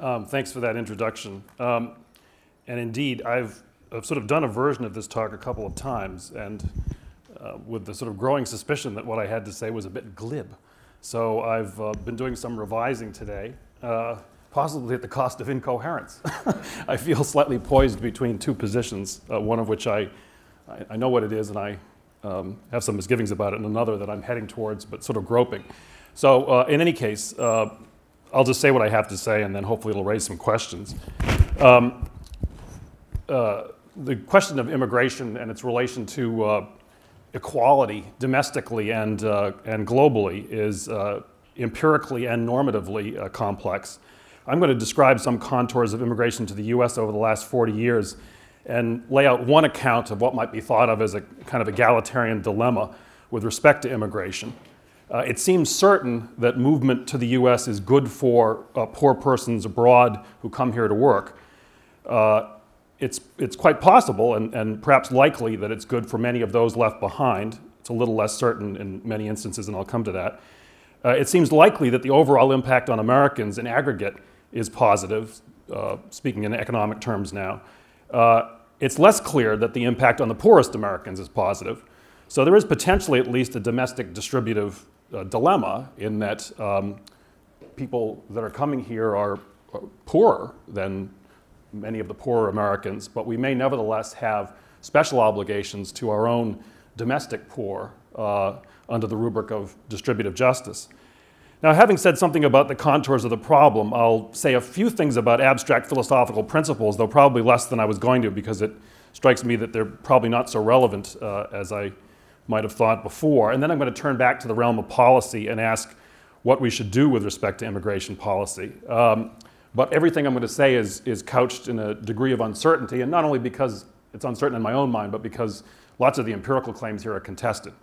Thanks for that introduction. And indeed, I've sort of done a version of this talk a couple of times, and with the sort of growing suspicion that what I had to say was a bit glib. So I've been doing some revising today, possibly at the cost of incoherence. I feel slightly poised between two positions, one of which I know what it is, and I have some misgivings about it, and another that I'm heading towards, but sort of groping. So in any case, I'll just say what I have to say, and then hopefully it'll raise some questions. The question of immigration and its relation to equality domestically and globally is empirically and normatively complex. I'm going to describe some contours of immigration to the U.S. over the last 40 years and lay out one account of what might be thought of as a kind of egalitarian dilemma with respect to immigration. It seems certain that movement to the U.S. is good for poor persons abroad who come here to work. It's quite possible and perhaps likely that it's good for many of those left behind. It's a little less certain in many instances, and I'll come to that. It seems likely that the overall impact on Americans in aggregate is positive, speaking in economic terms now. It's less clear that the impact on the poorest Americans is positive. So there is potentially at least a domestic distributive dilemma in that people that are coming here are poorer than many of the poorer Americans, but we may nevertheless have special obligations to our own domestic poor under the rubric of distributive justice. Now, having said something about the contours of the problem, I'll say a few things about abstract philosophical principles, though probably less than I was going to, because it strikes me that they're probably not so relevant as I might have thought before. And then I'm going to turn back to the realm of policy and ask what we should do with respect to immigration policy. But everything I'm going to say is couched in a degree of uncertainty, and not only because it's uncertain in my own mind, but because lots of the empirical claims here are contested.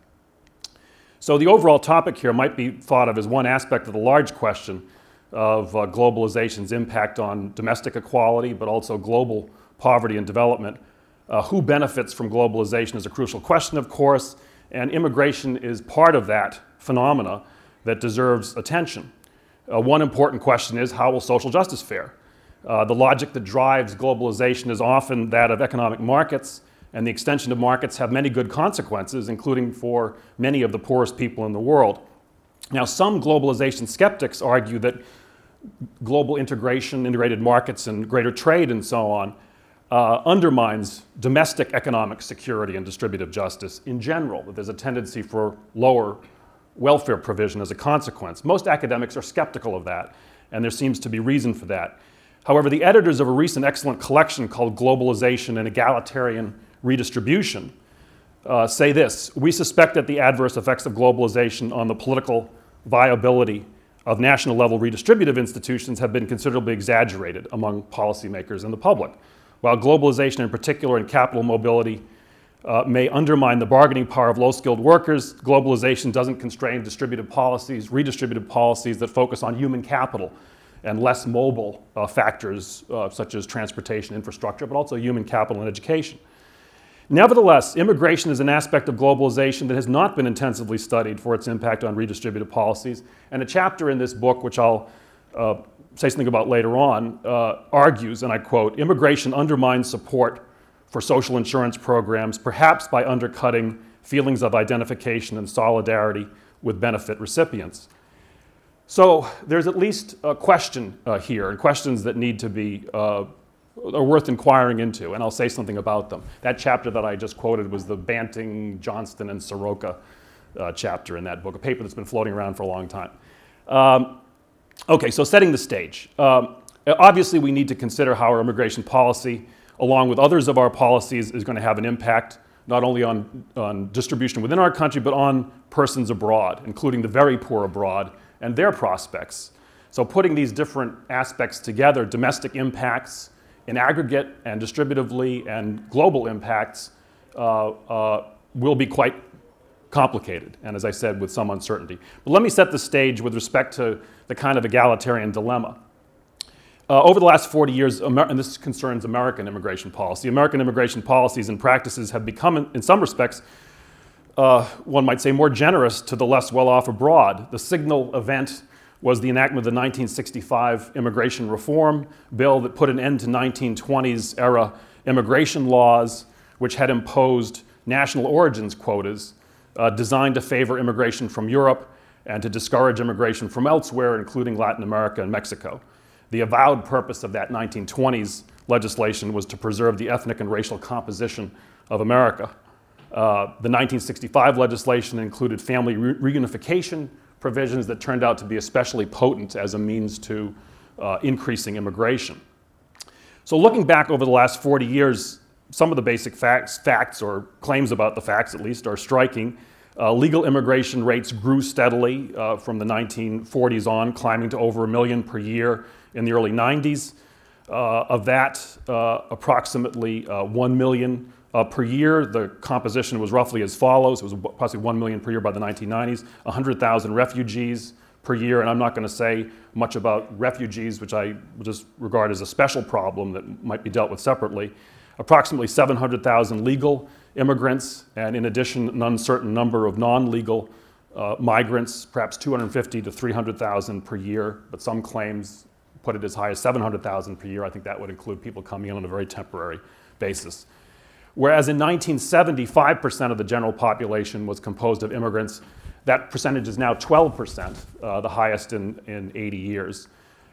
So the overall topic here might be thought of as one aspect of the large question of globalization's impact on domestic equality, but also global poverty and development. Who benefits from globalization is a crucial question, of course, and immigration is part of that phenomena that deserves attention. One important question is, how will social justice fare? The logic that drives globalization is often that of economic markets, and the extension of markets have many good consequences, including for many of the poorest people in the world. Now, some globalization skeptics argue that global integration, integrated markets, and greater trade and so on undermines domestic economic security and distributive justice in general, that there's a tendency for lower welfare provision as a consequence. Most academics are skeptical of that, and there seems to be reason for that. However, the editors of a recent excellent collection called Globalization and Egalitarian Redistribution say this: we suspect that the adverse effects of globalization on the political viability of national level redistributive institutions have been considerably exaggerated among policymakers and the public. While globalization in particular and capital mobility may undermine the bargaining power of low-skilled workers, globalization doesn't constrain redistributive policies that focus on human capital and less mobile factors such as transportation infrastructure, but also human capital and education. Nevertheless, immigration is an aspect of globalization that has not been intensively studied for its impact on redistributive policies, and a chapter in this book, which I'll say something about later on, argues, and I quote, immigration undermines support for social insurance programs, perhaps by undercutting feelings of identification and solidarity with benefit recipients. So there's at least a question here, and questions that need to be are worth inquiring into, and I'll say something about them. That chapter that I just quoted was the Banting, Johnston, and Soroka chapter in that book, a paper that's been floating around for a long time. Okay, so setting the stage. Obviously, we need to consider how our immigration policy, along with others of our policies, is going to have an impact not only on distribution within our country, but on persons abroad, including the very poor abroad and their prospects. So putting these different aspects together, domestic impacts in aggregate and distributively and global impacts will be quite complicated, and as I said, with some uncertainty. But let me set the stage with respect to the kind of egalitarian dilemma. Over the last 40 years, and this concerns American immigration policy, American immigration policies and practices have become, in some respects, one might say, more generous to the less well-off abroad. The signal event was the enactment of the 1965 Immigration Reform Bill that put an end to 1920s era immigration laws, which had imposed national origins quotas designed to favor immigration from Europe and to discourage immigration from elsewhere, including Latin America and Mexico. The avowed purpose of that 1920s legislation was to preserve the ethnic and racial composition of America. The 1965 legislation included family reunification provisions that turned out to be especially potent as a means to increasing immigration. So looking back over the last 40 years, some of the basic facts or claims about the facts at least are striking. Legal immigration rates grew steadily from the 1940s on, climbing to over 1 million per year in the early 90s. Of that, approximately 1 million per year. The composition was roughly as follows. It was approximately 1 million per year by the 1990s, 100,000 refugees per year, and I'm not going to say much about refugees, which I would just regard as a special problem that might be dealt with separately. Approximately 700,000 legal immigrants, and in addition, an uncertain number of non-legal migrants, perhaps 250 to 300,000 per year, but some claims put it as high as 700,000 per year. I think that would include people coming in on a very temporary basis. Whereas in 1970, 5% of the general population was composed of immigrants, that percentage is now 12%, the highest in 80 years.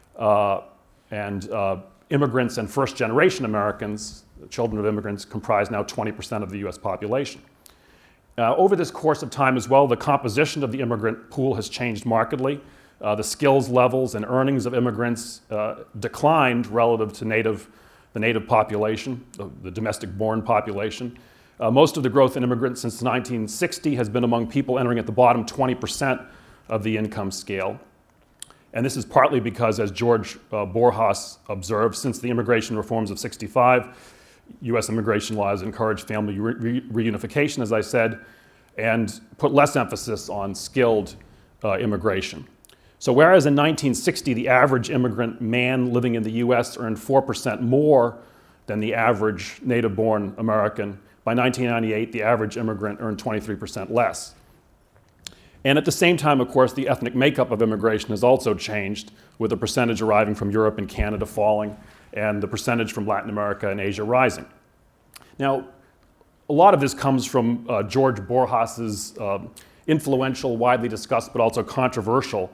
Immigrants and first-generation Americans, children of immigrants, comprise now 20% of the US population. Over this course of time as well, the composition of the immigrant pool has changed markedly. The skills levels and earnings of immigrants declined relative to the native population, the domestic-born population. Most of the growth in immigrants since 1960 has been among people entering at the bottom 20% of the income scale. And this is partly because, as George Borjas observed, since the immigration reforms of '65, U.S. immigration laws encourage family reunification, as I said, and put less emphasis on skilled immigration. So whereas in 1960, the average immigrant man living in the U.S. earned 4% more than the average native-born American, by 1998, the average immigrant earned 23% less. And at the same time, of course, the ethnic makeup of immigration has also changed, with the percentage arriving from Europe and Canada falling, and the percentage from Latin America and Asia rising. Now, a lot of this comes from George Borjas's influential, widely discussed, but also controversial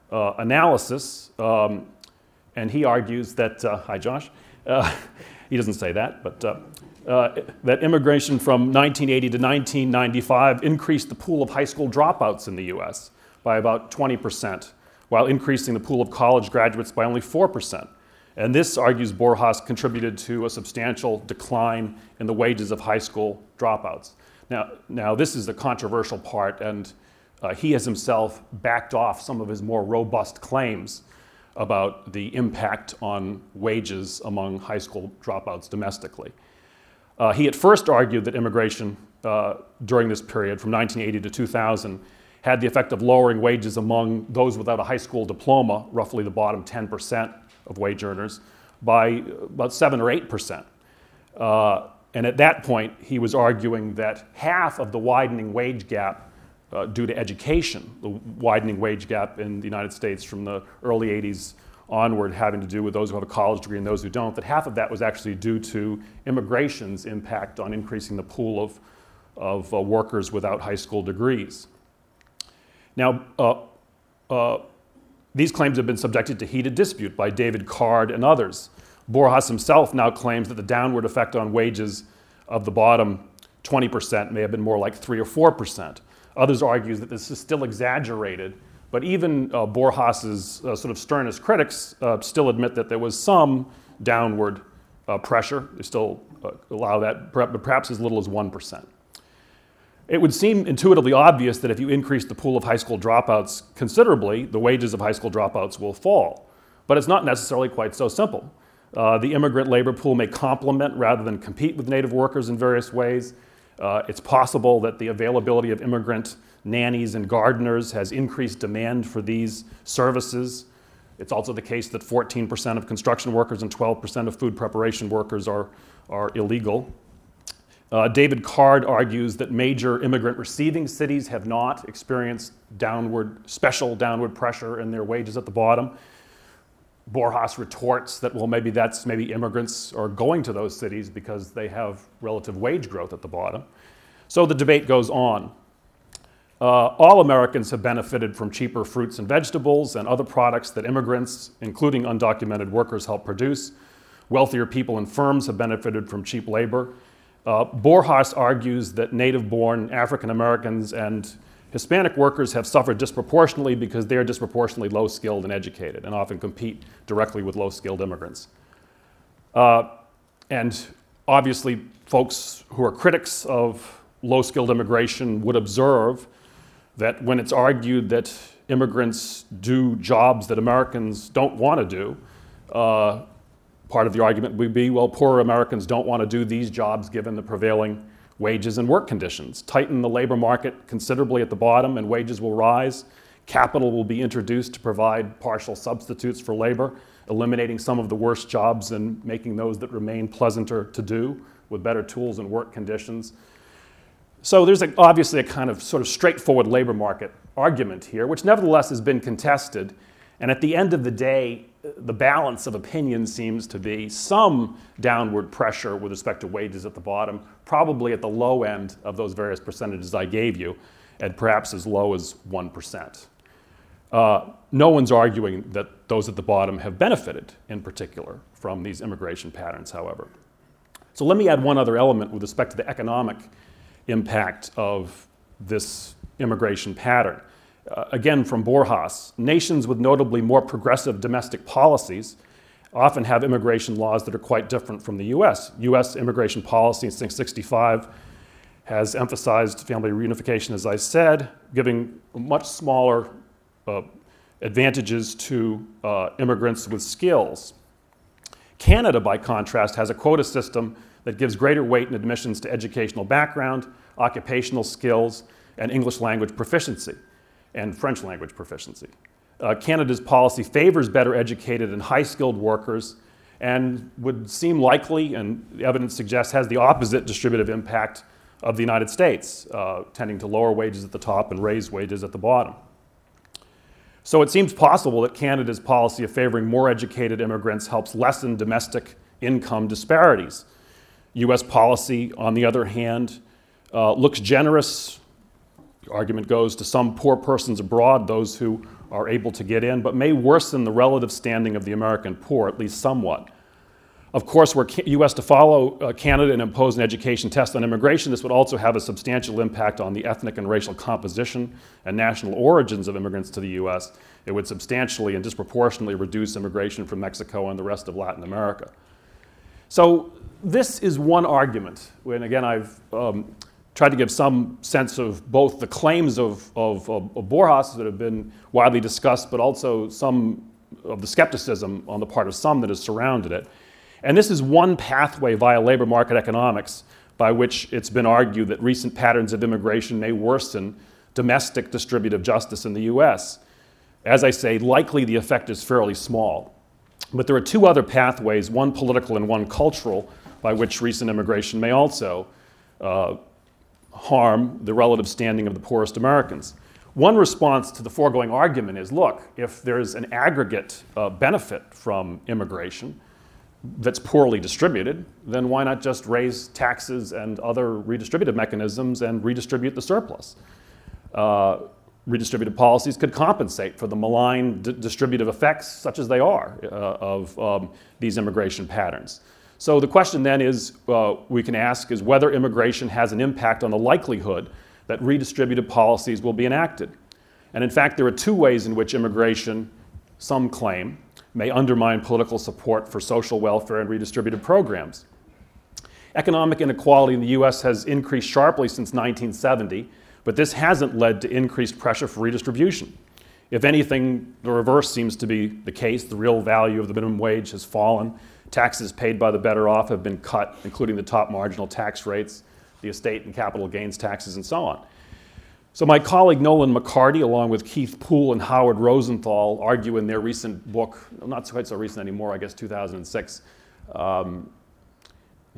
analysis. And he argues that, hi Josh, he doesn't say that, but that immigration from 1980 to 1995 increased the pool of high school dropouts in the US by about 20%, while increasing the pool of college graduates by only 4%. And this, argues Borjas, contributed to a substantial decline in the wages of high school dropouts. Now this is the controversial part, and he has himself backed off some of his more robust claims about the impact on wages among high school dropouts domestically. He at first argued that immigration during this period, from 1980 to 2000, had the effect of lowering wages among those without a high school diploma, roughly the bottom 10% of wage earners, by about 7 or 8%. And at that point, he was arguing that half of the widening wage gap due to education, the widening wage gap in the United States from the early 80s onward, having to do with those who have a college degree and those who don't, that half of that was actually due to immigration's impact on increasing the pool of workers without high school degrees. Now, these claims have been subjected to heated dispute by David Card and others. Borjas himself now claims that the downward effect on wages of the bottom 20% may have been more like 3 or 4%. Others argue that this is still exaggerated, but even Borjas's sort of sternest critics still admit that there was some downward pressure. They still allow that, but perhaps as little as 1%. It would seem intuitively obvious that if you increase the pool of high school dropouts considerably, the wages of high school dropouts will fall. But it's not necessarily quite so simple. The immigrant labor pool may complement rather than compete with native workers in various ways. It's possible that the availability of immigrant nannies and gardeners has increased demand for these services. It's also the case that 14% of construction workers and 12% of food preparation workers are illegal. David Card argues that major immigrant receiving cities have not experienced special downward pressure in their wages at the bottom. Borjas retorts that, well, maybe immigrants are going to those cities because they have relative wage growth at the bottom. So the debate goes on. All Americans have benefited from cheaper fruits and vegetables and other products that immigrants, including undocumented workers, help produce. Wealthier people and firms have benefited from cheap labor. Borjas argues that native-born African Americans and Hispanic workers have suffered disproportionately because they are disproportionately low-skilled and educated and often compete directly with low-skilled immigrants. And obviously, folks who are critics of low-skilled immigration would observe that when it's argued that immigrants do jobs that Americans don't want to do, part of the argument would be, well, poorer Americans don't want to do these jobs given the prevailing wages and work conditions. Tighten the labor market considerably at the bottom and wages will rise. Capital will be introduced to provide partial substitutes for labor, eliminating some of the worst jobs and making those that remain pleasanter to do with better tools and work conditions. So there's obviously a kind of sort of straightforward labor market argument here, which nevertheless has been contested. And at the end of the day, the balance of opinion seems to be some downward pressure with respect to wages at the bottom, probably at the low end of those various percentages I gave you, and perhaps as low as 1%. No one's arguing that those at the bottom have benefited, in particular, from these immigration patterns, however. So let me add one other element with respect to the economic impact of this immigration pattern. Again, from Borjas, nations with notably more progressive domestic policies often have immigration laws that are quite different from the U.S. U.S. immigration policy since 1965 has emphasized family reunification, as I said, giving much smaller advantages to immigrants with skills. Canada, by contrast, has a quota system that gives greater weight in admissions to educational background, occupational skills, and English language proficiency, and French language proficiency. Canada's policy favors better educated and high-skilled workers and would seem likely, and the evidence suggests, has the opposite distributive impact of the United States, tending to lower wages at the top and raise wages at the bottom. So it seems possible that Canada's policy of favoring more educated immigrants helps lessen domestic income disparities. U.S. policy, on the other hand, looks generous. The argument goes to some poor persons abroad, those who are able to get in, but may worsen the relative standing of the American poor, at least somewhat. Of course, were U.S. to follow Canada and impose an education test on immigration, this would also have a substantial impact on the ethnic and racial composition and national origins of immigrants to the U.S. It would substantially and disproportionately reduce immigration from Mexico and the rest of Latin America. So this is one argument, and again, I've tried to give some sense of both the claims of Borjas that have been widely discussed, but also some of the skepticism on the part of some that has surrounded it. And this is one pathway via labor market economics by which it's been argued that recent patterns of immigration may worsen domestic distributive justice in the U.S. As I say, likely the effect is fairly small. But there are two other pathways, one political and one cultural, by which recent immigration may also harm the relative standing of the poorest Americans. One response to the foregoing argument is, look, if there's an aggregate benefit from immigration that's poorly distributed, then why not just raise taxes and other redistributive mechanisms and redistribute the surplus? Redistributive policies could compensate for the malign distributive effects, such as they are, of these immigration patterns. So the question then is, we can ask, is whether immigration has an impact on the likelihood that redistributive policies will be enacted. And in fact, there are two ways in which immigration, some claim, may undermine political support for social welfare and redistributive programs. Economic inequality in the U.S. has increased sharply since 1970, but this hasn't led to increased pressure for redistribution. If anything, the reverse seems to be the case. The real value of the minimum wage has fallen. Taxes paid by the better off have been cut, including the top marginal tax rates, the estate and capital gains taxes, and so on. So my colleague Nolan McCarty, along with Keith Poole and Howard Rosenthal, argue in their recent book, not quite so recent anymore, I guess 2006,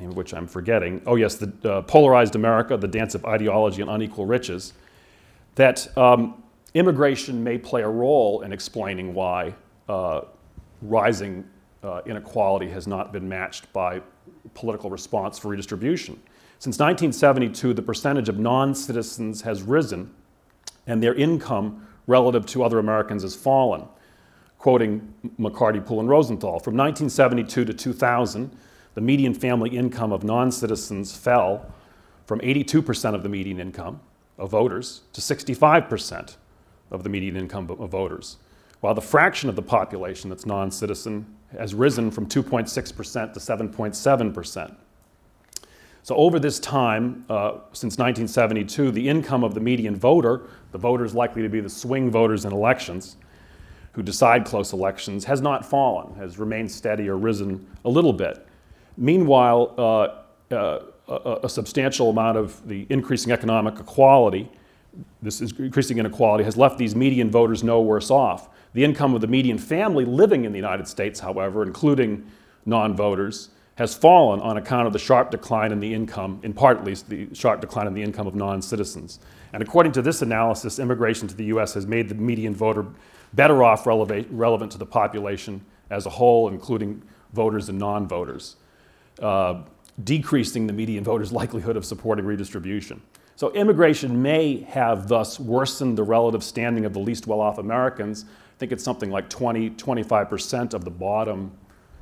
name of which I'm forgetting. Oh yes, the Polarized America, The Dance of Ideology and Unequal Riches, that immigration may play a role in explaining why rising inequality has not been matched by political response for redistribution. Since 1972, the percentage of non-citizens has risen and their income relative to other Americans has fallen. Quoting McCarty, Poole, and Rosenthal, from 1972 to 2000, the median family income of non-citizens fell from 82% of the median income of voters to 65% of the median income of voters, while the fraction of the population that's non-citizen has risen from 2.6% to 7.7%. So over this time, since 1972, the income of the median voter, the voters likely to be the swing voters in elections who decide close elections, has not fallen, has remained steady or risen a little bit. Meanwhile, a substantial amount of the increasing economic equality, this is increasing inequality, has left these median voters no worse off. The income of the median family living in the United States, however, including non-voters, has fallen on account of the sharp decline in the income, in part at least, the sharp decline in the income of non-citizens. And according to this analysis, immigration to the U.S. has made the median voter better off relevant to the population as a whole, including voters and non-voters, decreasing the median voter's likelihood of supporting redistribution. So immigration may have thus worsened the relative standing of the least well-off Americans. I think it's something like 25% of the bottom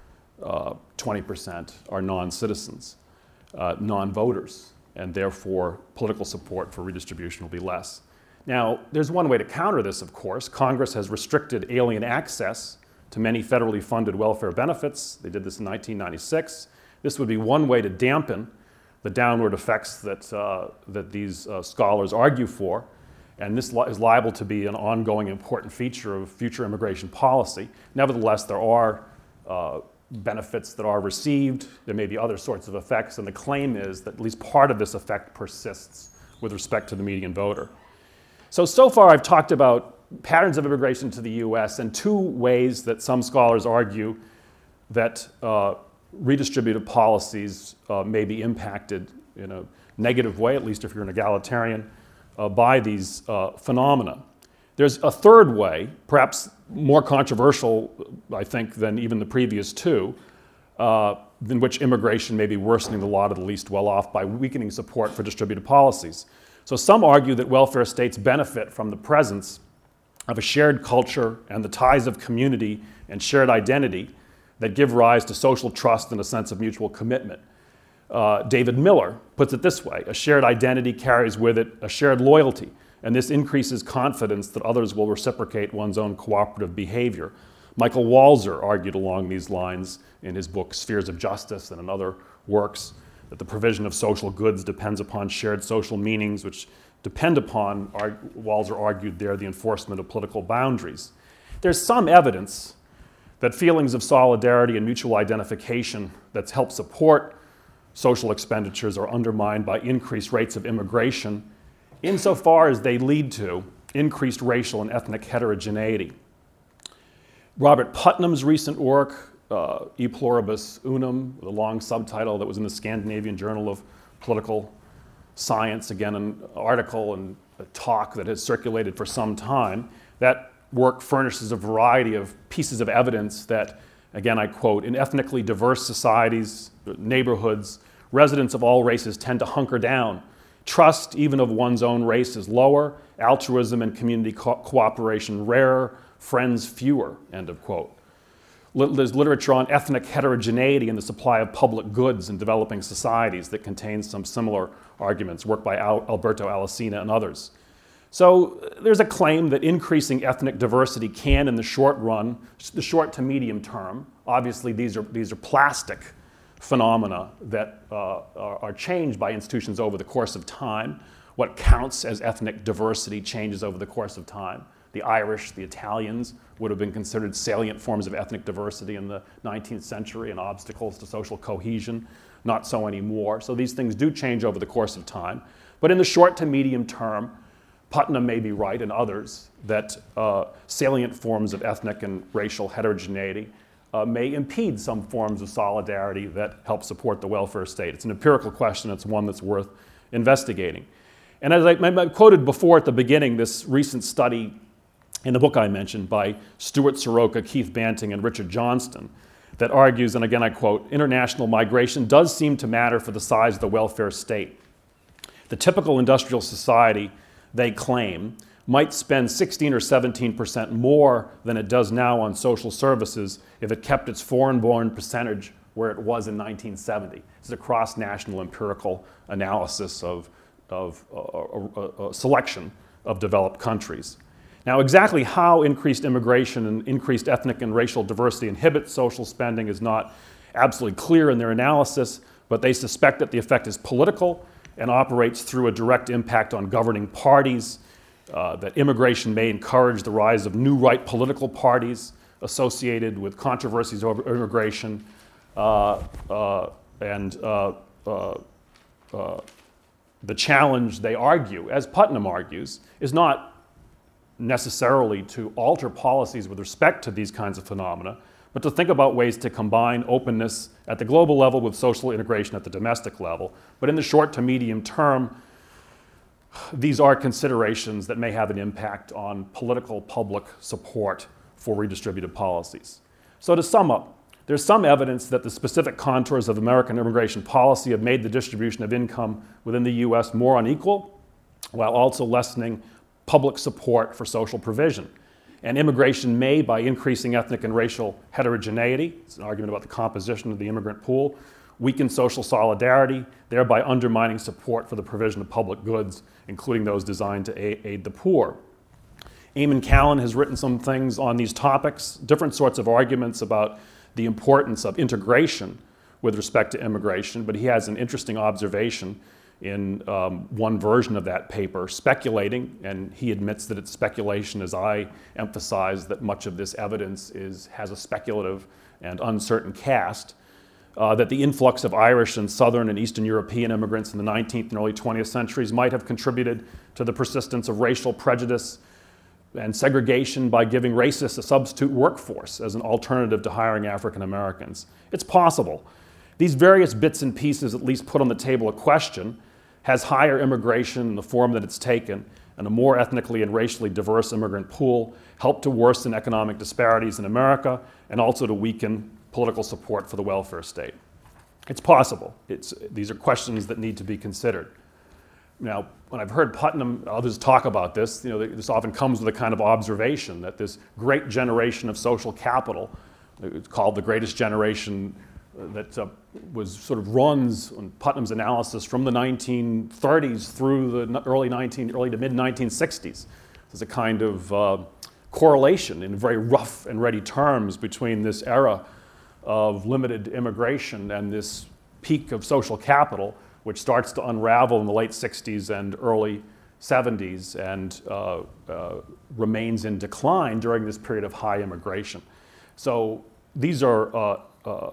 20% are non-citizens, non-voters, and therefore political support for redistribution will be less. Now, there's one way to counter this, of course. Congress has restricted alien access to many federally funded welfare benefits. They did this in 1996. This would be one way to dampen the downward effects that these scholars argue for, and this is liable to be an ongoing important feature of future immigration policy. Nevertheless, there are benefits that are received. There may be other sorts of effects, and the claim is that at least part of this effect persists with respect to the median voter. So far I've talked about patterns of immigration to the U.S. and two ways that some scholars argue that redistributive policies may be impacted in a negative way, at least if you're an egalitarian, by these phenomena. There's a third way, perhaps more controversial, I think, than even the previous two, in which immigration may be worsening the lot of the least well-off by weakening support for distributive policies. So some argue that welfare states benefit from the presence of a shared culture and the ties of community and shared identity that give rise to social trust and a sense of mutual commitment. David Miller puts it this way: a shared identity carries with it a shared loyalty, and this increases confidence that others will reciprocate one's own cooperative behavior. Michael Walzer argued along these lines in his book Spheres of Justice and in other works, that the provision of social goods depends upon shared social meanings, which depend upon, Walzer argued there, the enforcement of political boundaries. There's some evidence that feelings of solidarity and mutual identification that help support social expenditures are undermined by increased rates of immigration, insofar as they lead to increased racial and ethnic heterogeneity. Robert Putnam's recent work, E Pluribus Unum, with a long subtitle that was in the Scandinavian Journal of Political Science, again an article and a talk that has circulated for some time, that work furnishes a variety of pieces of evidence that, again I quote, in ethnically diverse societies, neighborhoods, residents of all races tend to hunker down. Trust, even of one's own race, is lower, altruism and community cooperation rarer, friends fewer, end of quote. There's literature on ethnic heterogeneity in the supply of public goods in developing societies that contains some similar arguments, work by Alberto Alesina and others. So there's a claim that increasing ethnic diversity can, in the short run, the short to medium term, obviously these are plastic phenomena that are changed by institutions over the course of time. What counts as ethnic diversity changes over the course of time. The Irish, the Italians would have been considered salient forms of ethnic diversity in the 19th century and obstacles to social cohesion. Not so anymore. So these things do change over the course of time. But in the short to medium term, Putnam may be right, and others, that salient forms of ethnic and racial heterogeneity may impede some forms of solidarity that help support the welfare state. It's an empirical question. It's one that's worth investigating. And as I quoted before at the beginning, this recent study in the book I mentioned by Stuart Soroka, Keith Banting, and Richard Johnston that argues, and again I quote, international migration does seem to matter for the size of the welfare state. The typical industrial society, they claim, might spend 16 or 17% more than it does now on social services if it kept its foreign-born percentage where it was in 1970. It's a cross-national empirical analysis of a selection of developed countries. Now, exactly how increased immigration and increased ethnic and racial diversity inhibit social spending is not absolutely clear in their analysis, but they suspect that the effect is political and operates through a direct impact on governing parties, that immigration may encourage the rise of new right political parties associated with controversies over immigration, and the challenge, they argue, as Putnam argues, is not necessarily to alter policies with respect to these kinds of phenomena, but to think about ways to combine openness at the global level with social integration at the domestic level. But in the short to medium term, these are considerations that may have an impact on political public support for redistributive policies. So to sum up, there's some evidence that the specific contours of American immigration policy have made the distribution of income within the U.S. more unequal, while also lessening public support for social provision. And immigration may, by increasing ethnic and racial heterogeneity, it's an argument about the composition of the immigrant pool, weaken social solidarity, thereby undermining support for the provision of public goods, including those designed to aid the poor. Eamon Callan has written some things on these topics, different sorts of arguments about the importance of integration with respect to immigration, but he has an interesting observation in one version of that paper, speculating, and he admits that it's speculation, as I emphasize that much of this evidence has a speculative and uncertain cast, that the influx of Irish and Southern and Eastern European immigrants in the 19th and early 20th centuries might have contributed to the persistence of racial prejudice and segregation by giving racists a substitute workforce as an alternative to hiring African Americans. It's possible. These various bits and pieces at least put on the table a question: has higher immigration in the form that it's taken and a more ethnically and racially diverse immigrant pool helped to worsen economic disparities in America and also to weaken political support for the welfare state? It's possible. These are questions that need to be considered. Now, when I've heard Putnam and others talk about this, this often comes with a kind of observation that this great generation of social capital, it's called the greatest generation, that was sort of runs on Putnam's analysis from the 1930s through the early to mid 1960s. There's a kind of correlation in very rough and ready terms between this era of limited immigration and this peak of social capital, which starts to unravel in the late 60s and early 70s and remains in decline during this period of high immigration. So these are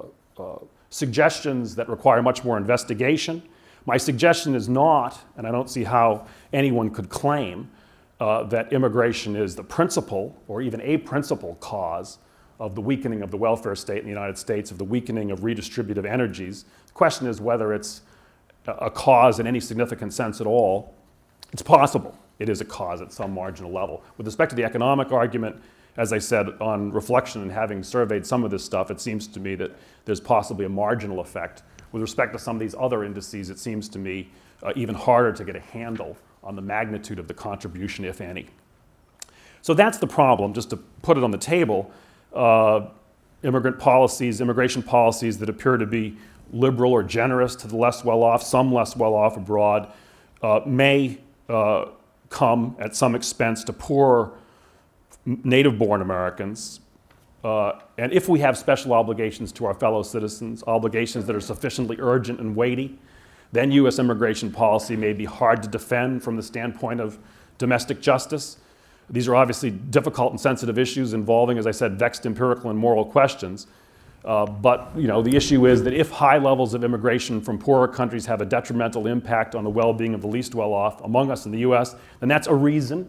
suggestions that require much more investigation. My suggestion is not, and I don't see how anyone could claim, that immigration is the principal or even a principal cause of the weakening of the welfare state in the United States, of the weakening of redistributive energies. The question is whether it's a cause in any significant sense at all. It's possible it is a cause at some marginal level. With respect to the economic argument, as I said, on reflection and having surveyed some of this stuff, it seems to me that there's possibly a marginal effect. With respect to some of these other indices, it seems to me even harder to get a handle on the magnitude of the contribution, if any. So that's the problem, just to put it on the table. Immigration policies that appear to be liberal or generous to the less well-off, some less well-off abroad, may come at some expense to poorer native-born Americans. And if we have special obligations to our fellow citizens, obligations that are sufficiently urgent and weighty, then U.S. immigration policy may be hard to defend from the standpoint of domestic justice. These are obviously difficult and sensitive issues involving, as I said, vexed empirical and moral questions. But the issue is that if high levels of immigration from poorer countries have a detrimental impact on the well-being of the least well-off among us in the U.S., then that's a reason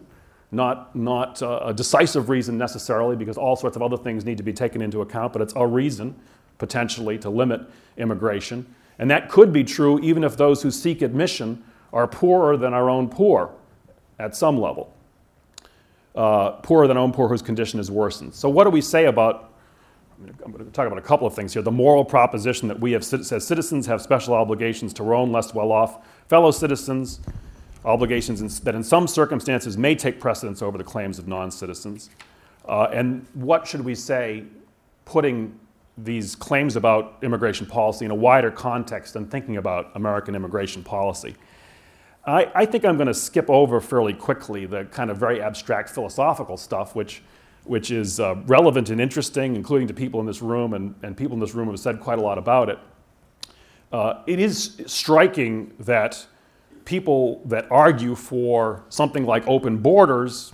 not a decisive reason necessarily, because all sorts of other things need to be taken into account, but it's a reason potentially to limit immigration. And that could be true even if those who seek admission are poorer than our own poor at some level. Poorer than our own poor whose condition is worsened. So what do we say about, I'm going to talk about a couple of things here, the moral proposition that we as citizens have special obligations to our own less well-off fellow citizens, obligations that in some circumstances may take precedence over the claims of non-citizens. And what should we say putting these claims about immigration policy in a wider context than thinking about American immigration policy? I think I'm going to skip over fairly quickly the kind of very abstract philosophical stuff, which is relevant and interesting, including to people in this room, and people in this room have said quite a lot about it. It is striking that people that argue for something like open borders,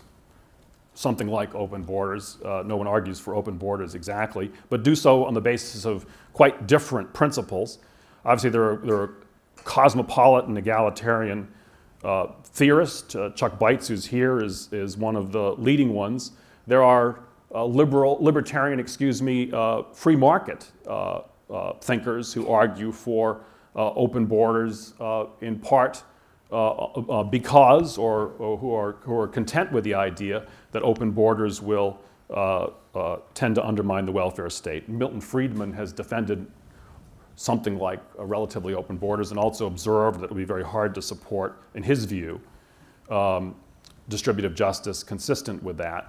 no one argues for open borders exactly, but do so on the basis of quite different principles. Obviously, there are cosmopolitan, egalitarian theorists. Chuck Beitz, who's here, is one of the leading ones. There are libertarian, free market thinkers who argue for open borders in part because, or who are content with the idea that open borders will tend to undermine the welfare state. Milton Friedman has defended something like relatively open borders and also observed that it would be very hard to support, in his view, distributive justice consistent with that.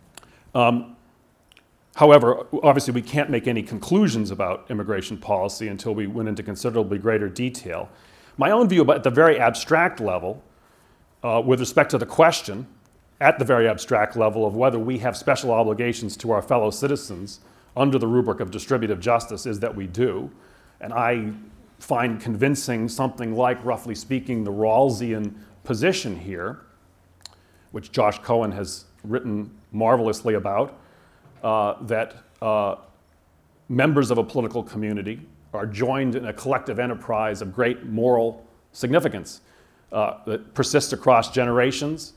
However, obviously we can't make any conclusions about immigration policy until we went into considerably greater detail. My own view, but at the very abstract level, with respect to the question, at the very abstract level of whether we have special obligations to our fellow citizens under the rubric of distributive justice, is that we do. And I find convincing something like, roughly speaking, the Rawlsian position here, which Josh Cohen has written marvelously about, that members of a political community are joined in a collective enterprise of great moral significance that persists across generations,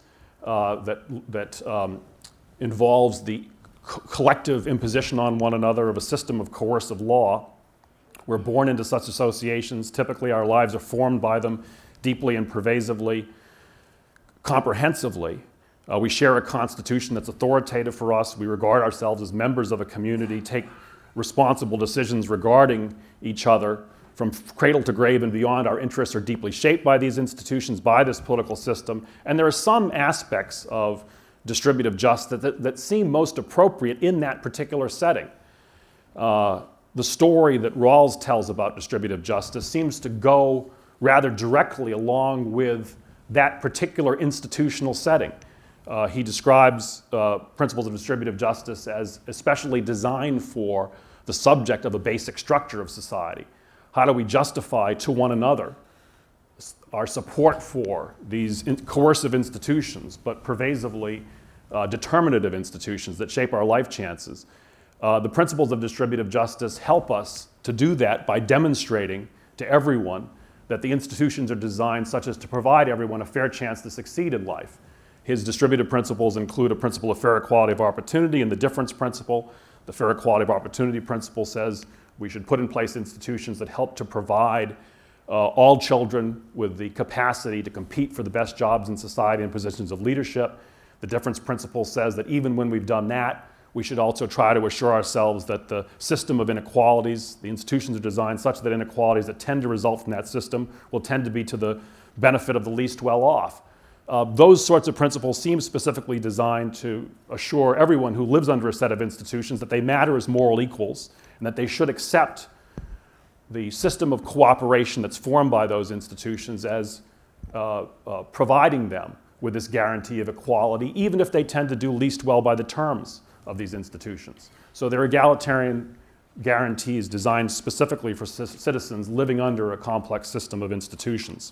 that involves the collective imposition on one another of a system of coercive law. We're born into such associations. Typically, our lives are formed by them deeply and pervasively, comprehensively. We share a constitution that's authoritative for us. We regard ourselves as members of a community, take responsible decisions regarding each other from cradle to grave and beyond. Our interests are deeply shaped by these institutions, by this political system. And there are some aspects of distributive justice that seem most appropriate in that particular setting. The story that Rawls tells about distributive justice seems to go rather directly along with that particular institutional setting. He describes principles of distributive justice as especially designed for the subject of a basic structure of society. How do we justify to one another our support for these coercive institutions, but pervasively determinative institutions that shape our life chances? The principles of distributive justice help us to do that by demonstrating to everyone that the institutions are designed such as to provide everyone a fair chance to succeed in life. His distributive principles include a principle of fair equality of opportunity and the difference principle. The fair equality of opportunity principle says we should put in place institutions that help to provide all children with the capacity to compete for the best jobs in society and positions of leadership. The difference principle says that even when we've done that, we should also try to assure ourselves that the system of inequalities, the institutions are designed such that inequalities that tend to result from that system will tend to be to the benefit of the least well-off. Those sorts of principles seem specifically designed to assure everyone who lives under a set of institutions that they matter as moral equals and that they should accept the system of cooperation that's formed by those institutions as providing them with this guarantee of equality, even if they tend to do least well by the terms of these institutions. So they're egalitarian guarantees designed specifically for citizens living under a complex system of institutions.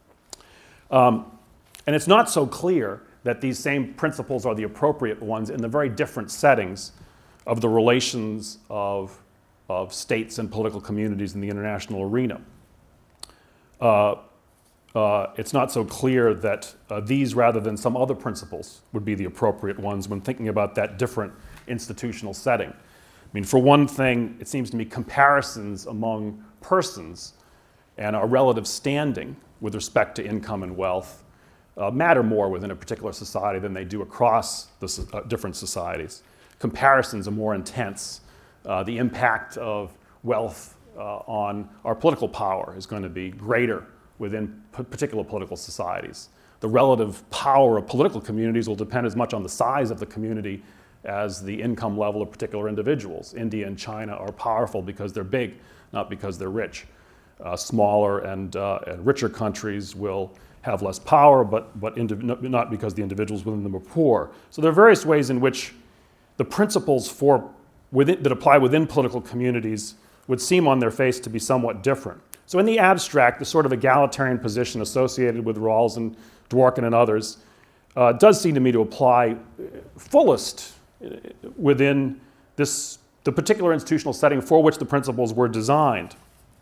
And it's not so clear that these same principles are the appropriate ones in the very different settings of the relations of states and political communities in the international arena. it's not so clear that these rather than some other principles would be the appropriate ones when thinking about that different institutional setting. I mean, for one thing, it seems to me comparisons among persons and our relative standing with respect to income and wealth matter more within a particular society than they do across the different societies. Comparisons are more intense. The impact of wealth on our political power is going to be greater within particular political societies. The relative power of political communities will depend as much on the size of the community as the income level of particular individuals. India and China are powerful because they're big, not because they're rich. Smaller and richer countries will have less power, but not because the individuals within them are poor. So there are various ways in which the principles that apply within political communities would seem on their face to be somewhat different. So in the abstract, the sort of egalitarian position associated with Rawls and Dworkin and others does seem to me to apply fullest within the particular institutional setting for which the principles were designed.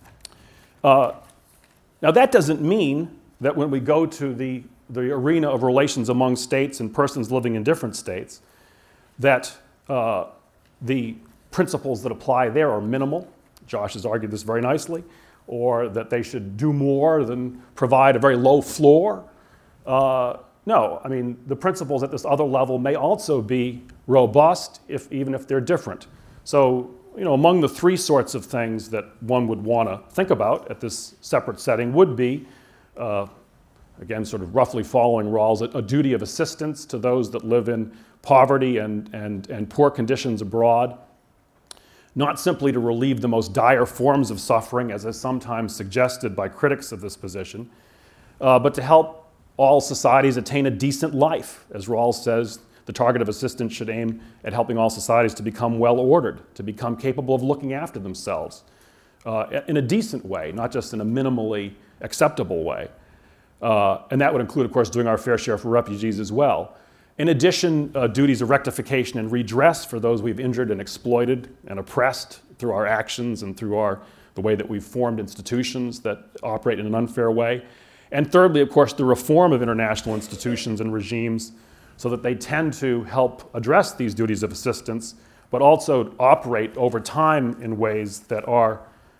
Now that doesn't mean that when we go to the arena of relations among states and persons living in different states, that the principles that apply there are minimal. Josh has argued this very nicely. Or that they should do more than provide a very low floor. No, I mean, the principles at this other level may also be robust, even if they're different. So, among the three sorts of things that one would want to think about at this separate setting would be, again, sort of roughly following Rawls, a duty of assistance to those that live in poverty and poor conditions abroad. Not simply to relieve the most dire forms of suffering, as is sometimes suggested by critics of this position, but to help all societies attain a decent life. As Rawls says, the target of assistance should aim at helping all societies to become well-ordered, to become capable of looking after themselves in a decent way, not just in a minimally acceptable way. And that would include, of course, doing our fair share for refugees as well. In addition, duties of rectification and redress for those we've injured and exploited and oppressed through our actions and through the way that we've formed institutions that operate in an unfair way. And thirdly, of course, the reform of international institutions and regimes so that they tend to help address these duties of assistance, but also operate over time in ways that are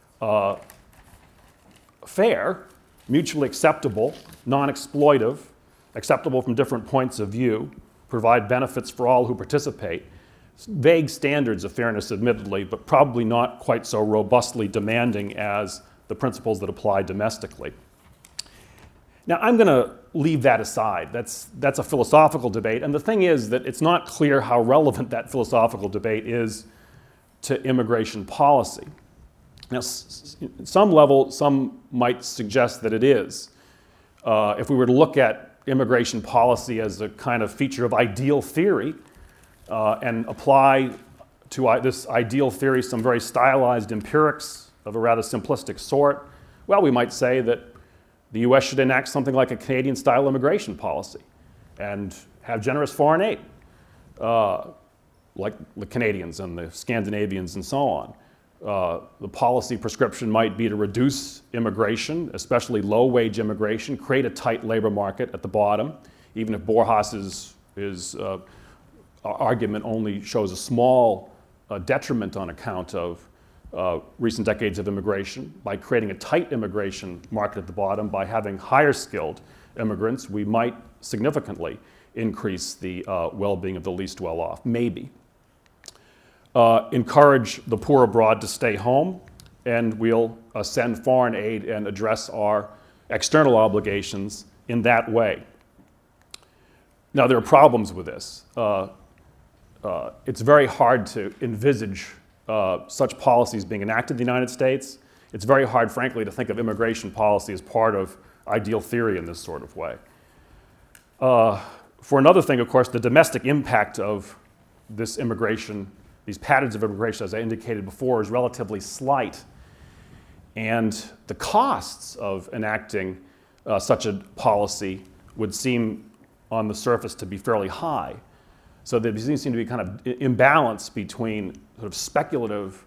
fair, mutually acceptable, non-exploitive, acceptable from different points of view, provide benefits for all who participate. Vague standards of fairness, admittedly, but probably not quite so robustly demanding as the principles that apply domestically. Now, I'm going to leave that aside. That's a philosophical debate, and the thing is that it's not clear how relevant that philosophical debate is to immigration policy. Now, at some level, some might suggest that it is. If we were to look at immigration policy as a kind of feature of ideal theory and apply to this ideal theory some very stylized empirics of a rather simplistic sort, well, we might say that the U.S. should enact something like a Canadian-style immigration policy and have generous foreign aid, like the Canadians and the Scandinavians and so on. The policy prescription might be to reduce immigration, especially low-wage immigration, create a tight labor market at the bottom, even if Borjas's argument only shows a small detriment on account of recent decades of immigration. By creating a tight immigration market at the bottom, by having higher-skilled immigrants, we might significantly increase the well-being of the least well-off, maybe. Encourage the poor abroad to stay home, and we'll send foreign aid and address our external obligations in that way. Now, there are problems with this. It's very hard to envisage such policies being enacted in the United States. It's very hard, frankly, to think of immigration policy as part of ideal theory in this sort of way. For another thing, of course, the domestic impact of this immigration, these patterns of immigration, as I indicated before, is relatively slight. And the costs of enacting such a policy would seem on the surface to be fairly high. So there seems to be kind of imbalance between sort of speculative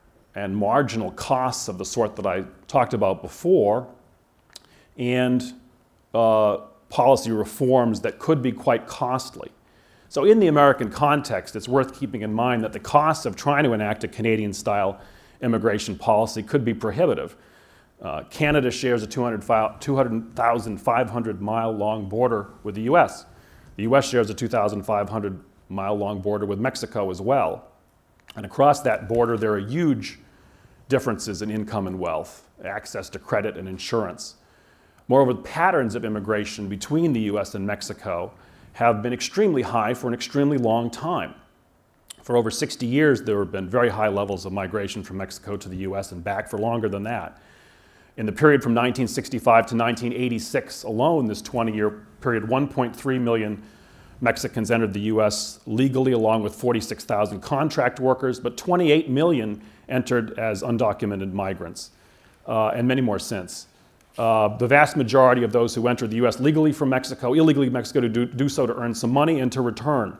and marginal costs of the sort that I talked about before and policy reforms that could be quite costly. So in the American context, it's worth keeping in mind that the costs of trying to enact a Canadian-style immigration policy could be prohibitive. Canada shares a 200,500-mile-long border with the U.S. The U.S. shares a 2,500-mile-long border with Mexico as well. And across that border, there are huge differences in income and wealth, access to credit and insurance. Moreover, patterns of immigration between the U.S. and Mexico have been extremely high for an extremely long time. For over 60 years, there have been very high levels of migration from Mexico to the U.S. and back for longer than that. In the period from 1965 to 1986 alone, this 20-year period, 1.3 million Mexicans entered the U.S. legally, along with 46,000 contract workers, but 28 million entered as undocumented migrants, and many more since. The vast majority of those who entered the U.S. legally from Mexico, illegally Mexico, to do so to earn some money and to return.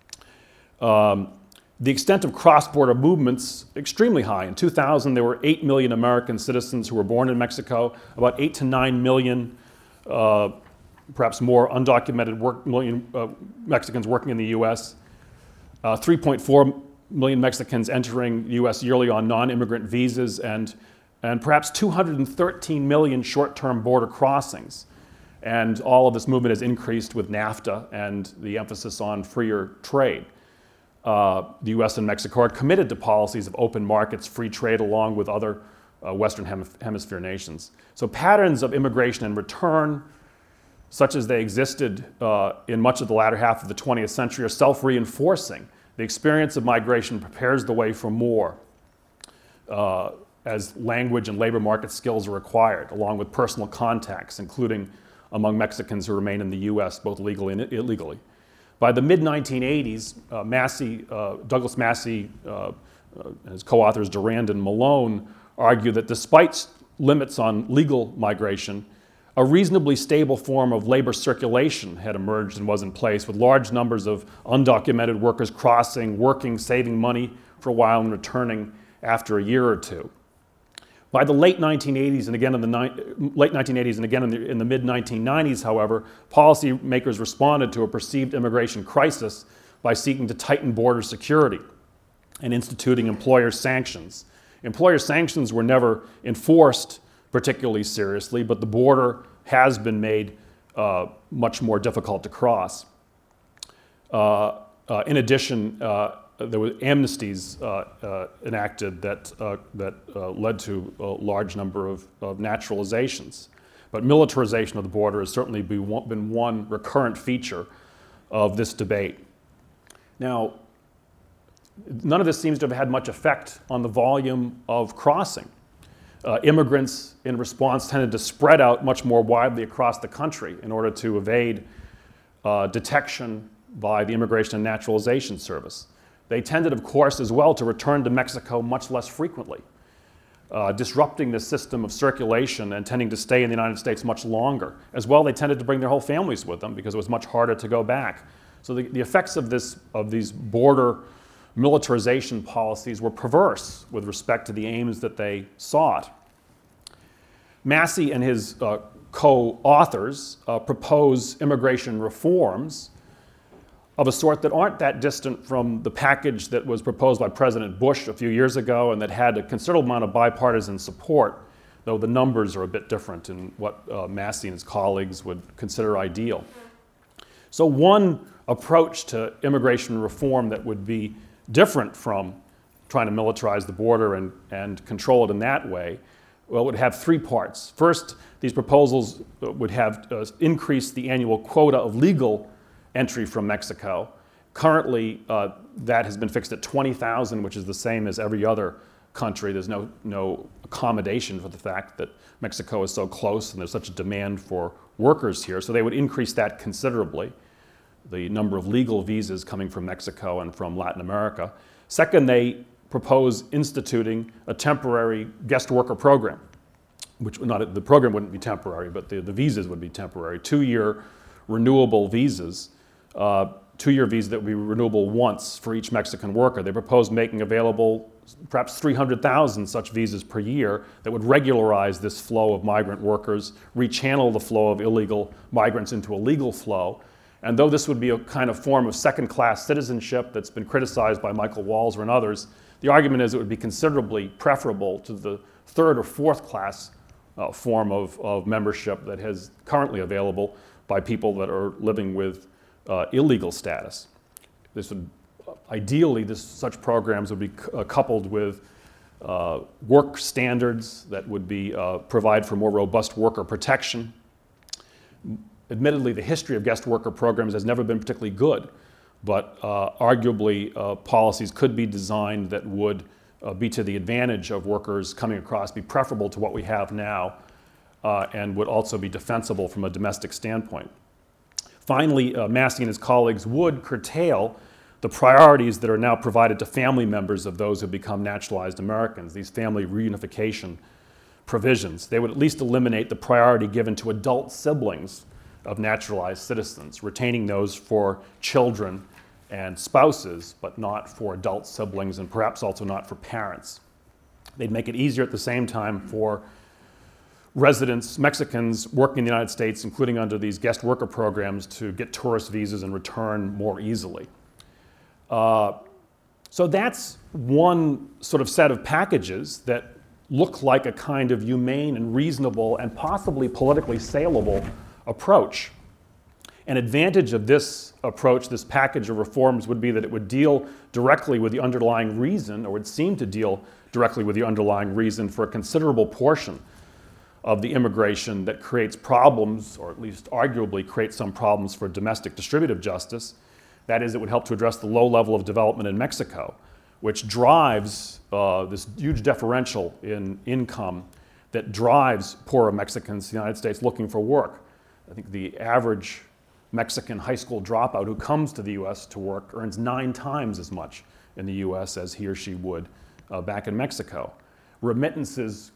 The extent of cross-border movements, extremely high. In 2000, there were 8 million American citizens who were born in Mexico, about 8 to 9 million, perhaps more, undocumented Mexicans working in the U.S., 3.4 million Mexicans entering the U.S. yearly on non-immigrant visas, and perhaps 213 million short-term border crossings. And all of this movement has increased with NAFTA and the emphasis on freer trade. The U.S. and Mexico are committed to policies of open markets, free trade, along with other Western Hemisphere nations. So patterns of immigration and return, such as they existed in much of the latter half of the 20th century, are self-reinforcing. The experience of migration prepares the way for more as language and labor market skills are required, along with personal contacts, including among Mexicans who remain in the U.S., both legally and illegally. By the mid-1980s, Douglas Massey and his co-authors Durand and Malone argue that despite limits on legal migration, a reasonably stable form of labor circulation had emerged and was in place, with large numbers of undocumented workers crossing, working, saving money for a while, and returning after a year or two. By the late 1980s and again in the mid-1990s, however, policymakers responded to a perceived immigration crisis by seeking to tighten border security and instituting employer sanctions. Employer sanctions were never enforced particularly seriously, but the border has been made much more difficult to cross. In addition, there were amnesties enacted that led to a large number of naturalizations. But militarization of the border has certainly been one recurrent feature of this debate. Now, none of this seems to have had much effect on the volume of crossing. Immigrants, in response, tended to spread out much more widely across the country in order to evade detection by the Immigration and Naturalization Service. They tended, of course, as well to return to Mexico much less frequently, disrupting the system of circulation and tending to stay in the United States much longer. As well, they tended to bring their whole families with them because it was much harder to go back. So the effects of these border militarization policies were perverse with respect to the aims that they sought. Massey and his co-authors propose immigration reforms of a sort that aren't that distant from the package that was proposed by President Bush a few years ago and that had a considerable amount of bipartisan support, though the numbers are a bit different in what Massey and his colleagues would consider ideal. So one approach to immigration reform that would be different from trying to militarize the border and control it in that way, well, it would have three parts. First, these proposals would have increased the annual quota of legal entry from Mexico. Currently, that has been fixed at 20,000, which is the same as every other country. There's no accommodation for the fact that Mexico is so close and there's such a demand for workers here. So they would increase that considerably, the number of legal visas coming from Mexico and from Latin America. Second, they propose instituting a temporary guest worker program, the program wouldn't be temporary, but the visas would be temporary, 2-year renewable visas 2-year visa that would be renewable once for each Mexican worker. They proposed making available perhaps 300,000 such visas per year that would regularize this flow of migrant workers, rechannel the flow of illegal migrants into a legal flow. And though this would be a kind of form of second-class citizenship that's been criticized by Michael Walzer and others, the argument is it would be considerably preferable to the third or fourth class form of membership that is currently available by people that are living with illegal status. This would ideally, such programs would be coupled with work standards that would be provide for more robust worker protection. Admittedly, the history of guest worker programs has never been particularly good, but arguably policies could be designed that would be to the advantage of workers coming across, be preferable to what we have now, and would also be defensible from a domestic standpoint. Finally, Massey and his colleagues would curtail the priorities that are now provided to family members of those who become naturalized Americans, these family reunification provisions. They would at least eliminate the priority given to adult siblings of naturalized citizens, retaining those for children and spouses, but not for adult siblings and perhaps also not for parents. They'd make it easier at the same time for residents, Mexicans working in the United States, including under these guest worker programs, to get tourist visas and return more easily. So that's one sort of set of packages that look like a kind of humane and reasonable and possibly politically saleable approach. An advantage of this approach, this package of reforms, would be that it would deal directly with the underlying reason, or would seem to deal directly with the underlying reason for a considerable portion of the immigration that creates problems, or at least arguably creates some problems for domestic distributive justice. That is, it would help to address the low level of development in Mexico, which drives this huge differential in income that drives poorer Mexicans to the United States looking for work. I think the average Mexican high school dropout who comes to the U.S. to work earns 9 times as much in the U.S. as he or she would back in Mexico. Remittances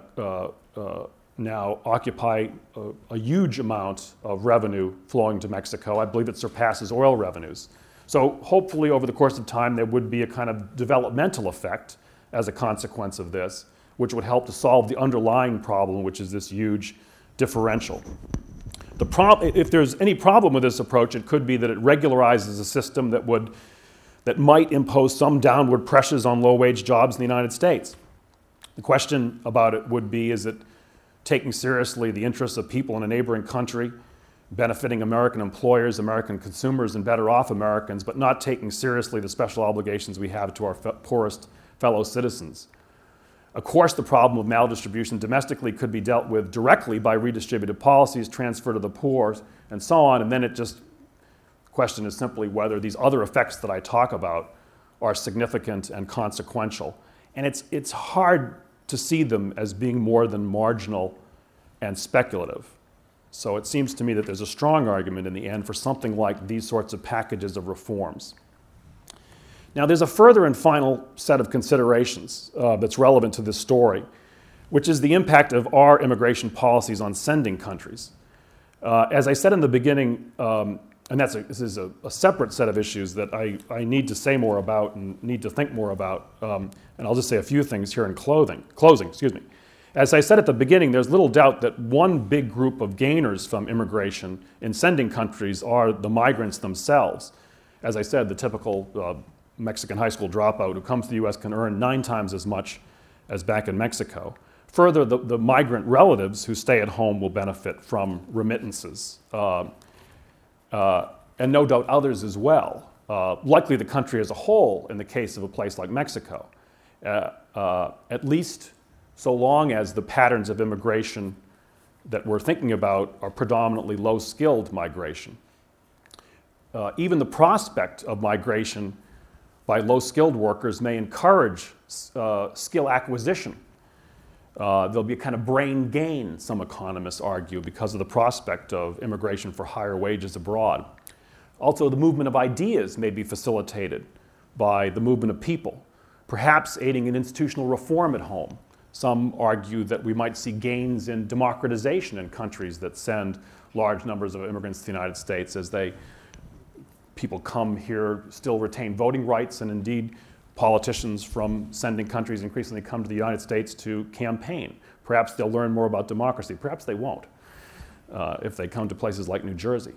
now occupy a huge amount of revenue flowing to Mexico. I believe it surpasses oil revenues. So hopefully over the course of time there would be a kind of developmental effect as a consequence of this, which would help to solve the underlying problem, which is this huge differential. If there's any problem with this approach, it could be that it regularizes a system that might impose some downward pressures on low-wage jobs in the United States. The question about it would be, is it taking seriously the interests of people in a neighboring country, benefiting American employers, American consumers, and better off Americans, but not taking seriously the special obligations we have to our poorest fellow citizens? Of course, the problem of maldistribution domestically could be dealt with directly by redistributive policies, transfer to the poor, and so on, and then the question is simply whether these other effects that I talk about are significant and consequential. And it's hard to see them as being more than marginal and speculative. So it seems to me that there's a strong argument in the end for something like these sorts of packages of reforms. Now, there's a further and final set of considerations that's relevant to this story, which is the impact of our immigration policies on sending countries. As I said in the beginning, and this is a separate set of issues that I need to say more about and need to think more about, and I'll just say a few things here in closing. As I said at the beginning, there's little doubt that one big group of gainers from immigration in sending countries are the migrants themselves. As I said, the typical Mexican high school dropout who comes to the U.S. can earn 9 times as much as back in Mexico. Further, the migrant relatives who stay at home will benefit from remittances. And no doubt others as well, likely the country as a whole in the case of a place like Mexico, at least so long as the patterns of immigration that we're thinking about are predominantly low-skilled migration. Even the prospect of migration by low-skilled workers may encourage skill acquisition. There'll be a kind of brain gain, some economists argue, because of the prospect of immigration for higher wages abroad. Also, the movement of ideas may be facilitated by the movement of people, perhaps aiding in institutional reform at home. Some argue that we might see gains in democratization in countries that send large numbers of immigrants to the United States as people come here, still retain voting rights, and indeed politicians from sending countries increasingly come to the United States to campaign. Perhaps they'll learn more about democracy. Perhaps they won't if they come to places like New Jersey.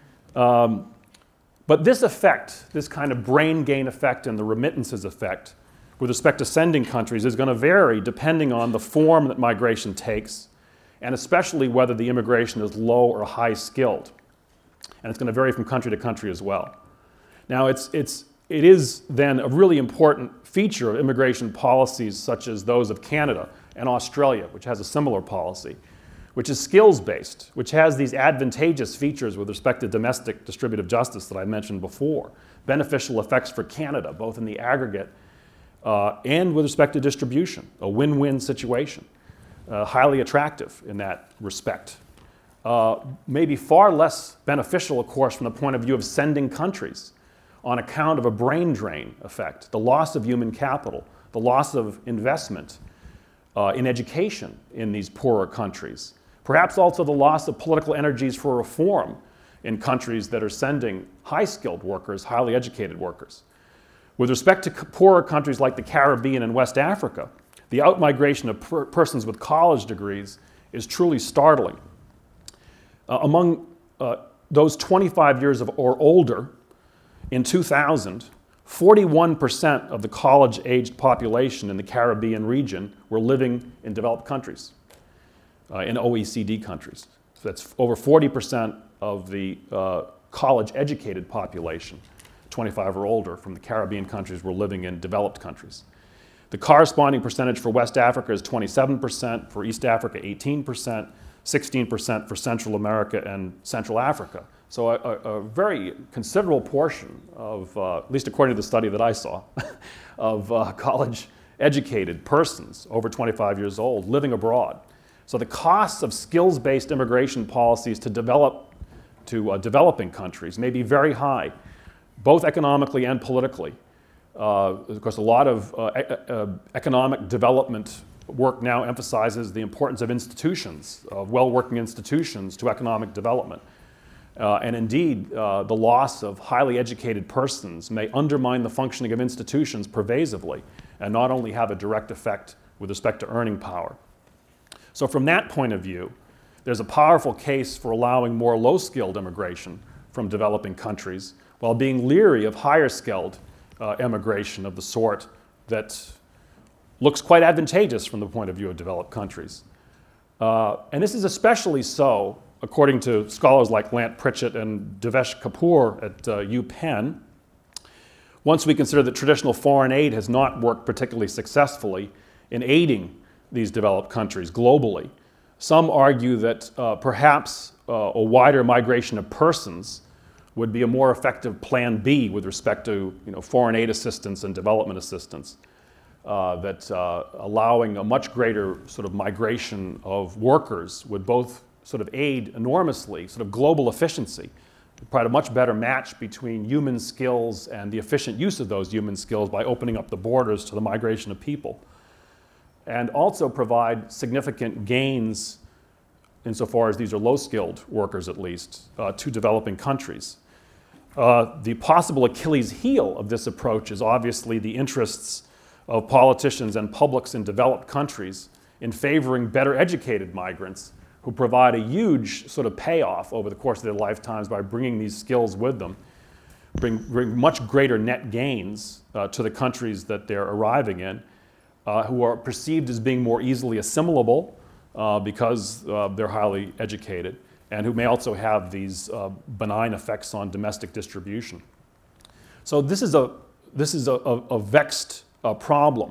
But this effect, this kind of brain gain effect and the remittances effect with respect to sending countries is going to vary depending on the form that migration takes, and especially whether the immigration is low or high skilled. And it's going to vary from country to country as well. Now, it is then a really important feature of immigration policies such as those of Canada and Australia, which has a similar policy, which is skills-based, which has these advantageous features with respect to domestic distributive justice that I mentioned before, beneficial effects for Canada, both in the aggregate and with respect to distribution, a win-win situation, highly attractive in that respect. Maybe far less beneficial, of course, from the point of view of sending countries on account of a brain drain effect, the loss of human capital, the loss of investment in education in these poorer countries. Perhaps also the loss of political energies for reform in countries that are sending high-skilled workers, highly educated workers. With respect to poorer countries like the Caribbean and West Africa, the outmigration of persons with college degrees is truly startling. Among those 25 years or older, in 2000, 41% of the college-aged population in the Caribbean region were living in developed countries, in OECD countries. So that's over 40% of the college-educated population, 25 or older, from the Caribbean countries were living in developed countries. The corresponding percentage for West Africa is 27%, for East Africa 18%, 16% for Central America and Central Africa. So a very considerable portion of, at least according to the study that I saw, of college-educated persons over 25 years old living abroad. So the costs of skills-based immigration policies to developing countries may be very high, both economically and politically. Of course, a lot of economic development work now emphasizes the importance of institutions, of well-working institutions to economic development. And indeed, the loss of highly educated persons may undermine the functioning of institutions pervasively and not only have a direct effect with respect to earning power. So from that point of view, there's a powerful case for allowing more low-skilled immigration from developing countries while being leery of higher-skilled immigration of the sort that looks quite advantageous from the point of view of developed countries. And this is especially so, according to scholars like Lant Pritchett and Devesh Kapoor at UPenn, once we consider that traditional foreign aid has not worked particularly successfully in aiding these developed countries globally. Some argue that perhaps a wider migration of persons would be a more effective plan B with respect to foreign aid assistance and development assistance, that allowing a much greater sort of migration of workers would both sort of aid enormously, sort of global efficiency, provide a much better match between human skills and the efficient use of those human skills by opening up the borders to the migration of people, and also provide significant gains, insofar as these are low-skilled workers at least, to developing countries. The possible Achilles heel of this approach is obviously the interests of politicians and publics in developed countries in favoring better educated migrants who provide a huge sort of payoff over the course of their lifetimes by bringing these skills with them, bring much greater net gains to the countries that they're arriving in, who are perceived as being more easily assimilable because they're highly educated, and who may also have these benign effects on domestic distribution. So this is a vexed problem,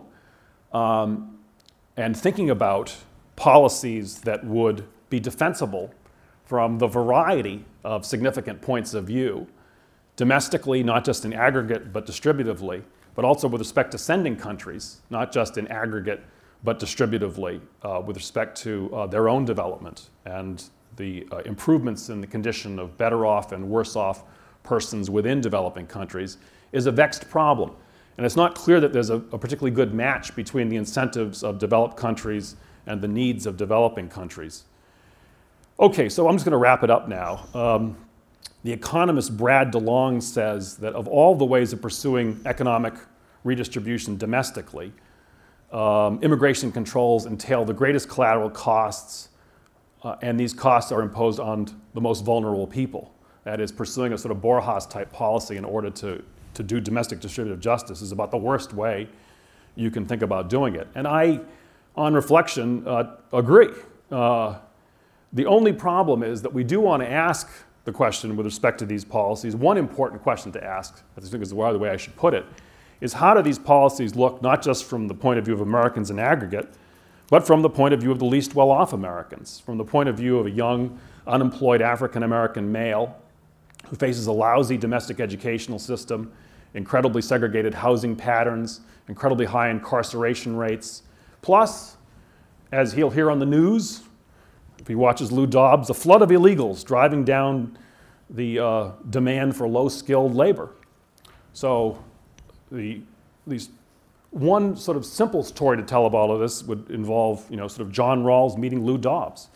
and thinking about policies that would be defensible from the variety of significant points of view, domestically, not just in aggregate but distributively, but also with respect to sending countries, not just in aggregate but distributively with respect to their own development and the improvements in the condition of better off and worse off persons within developing countries, is a vexed problem. And it's not clear that there's a particularly good match between the incentives of developed countries and the needs of developing countries. Okay, so I'm just going to wrap it up now. the economist Brad DeLong says that of all the ways of pursuing economic redistribution domestically, immigration controls entail the greatest collateral costs, and these costs are imposed on the most vulnerable people. That is, pursuing a sort of Borjas-type policy in order to do domestic distributive justice is about the worst way you can think about doing it. And I, on reflection, agree. The only problem is that we do want to ask the question with respect to these policies. One important question to ask, I think is the way I should put it, is how do these policies look not just from the point of view of Americans in aggregate, but from the point of view of the least well-off Americans, from the point of view of a young, unemployed African-American male who faces a lousy domestic educational system, incredibly segregated housing patterns, incredibly high incarceration rates, plus, as he'll hear on the news, if he watches Lou Dobbs, a flood of illegals driving down the demand for low-skilled labor. So these one sort of simple story to tell about all of this would involve, sort of John Rawls meeting Lou Dobbs,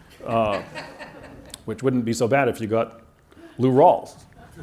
which wouldn't be so bad if you got Lou Rawls,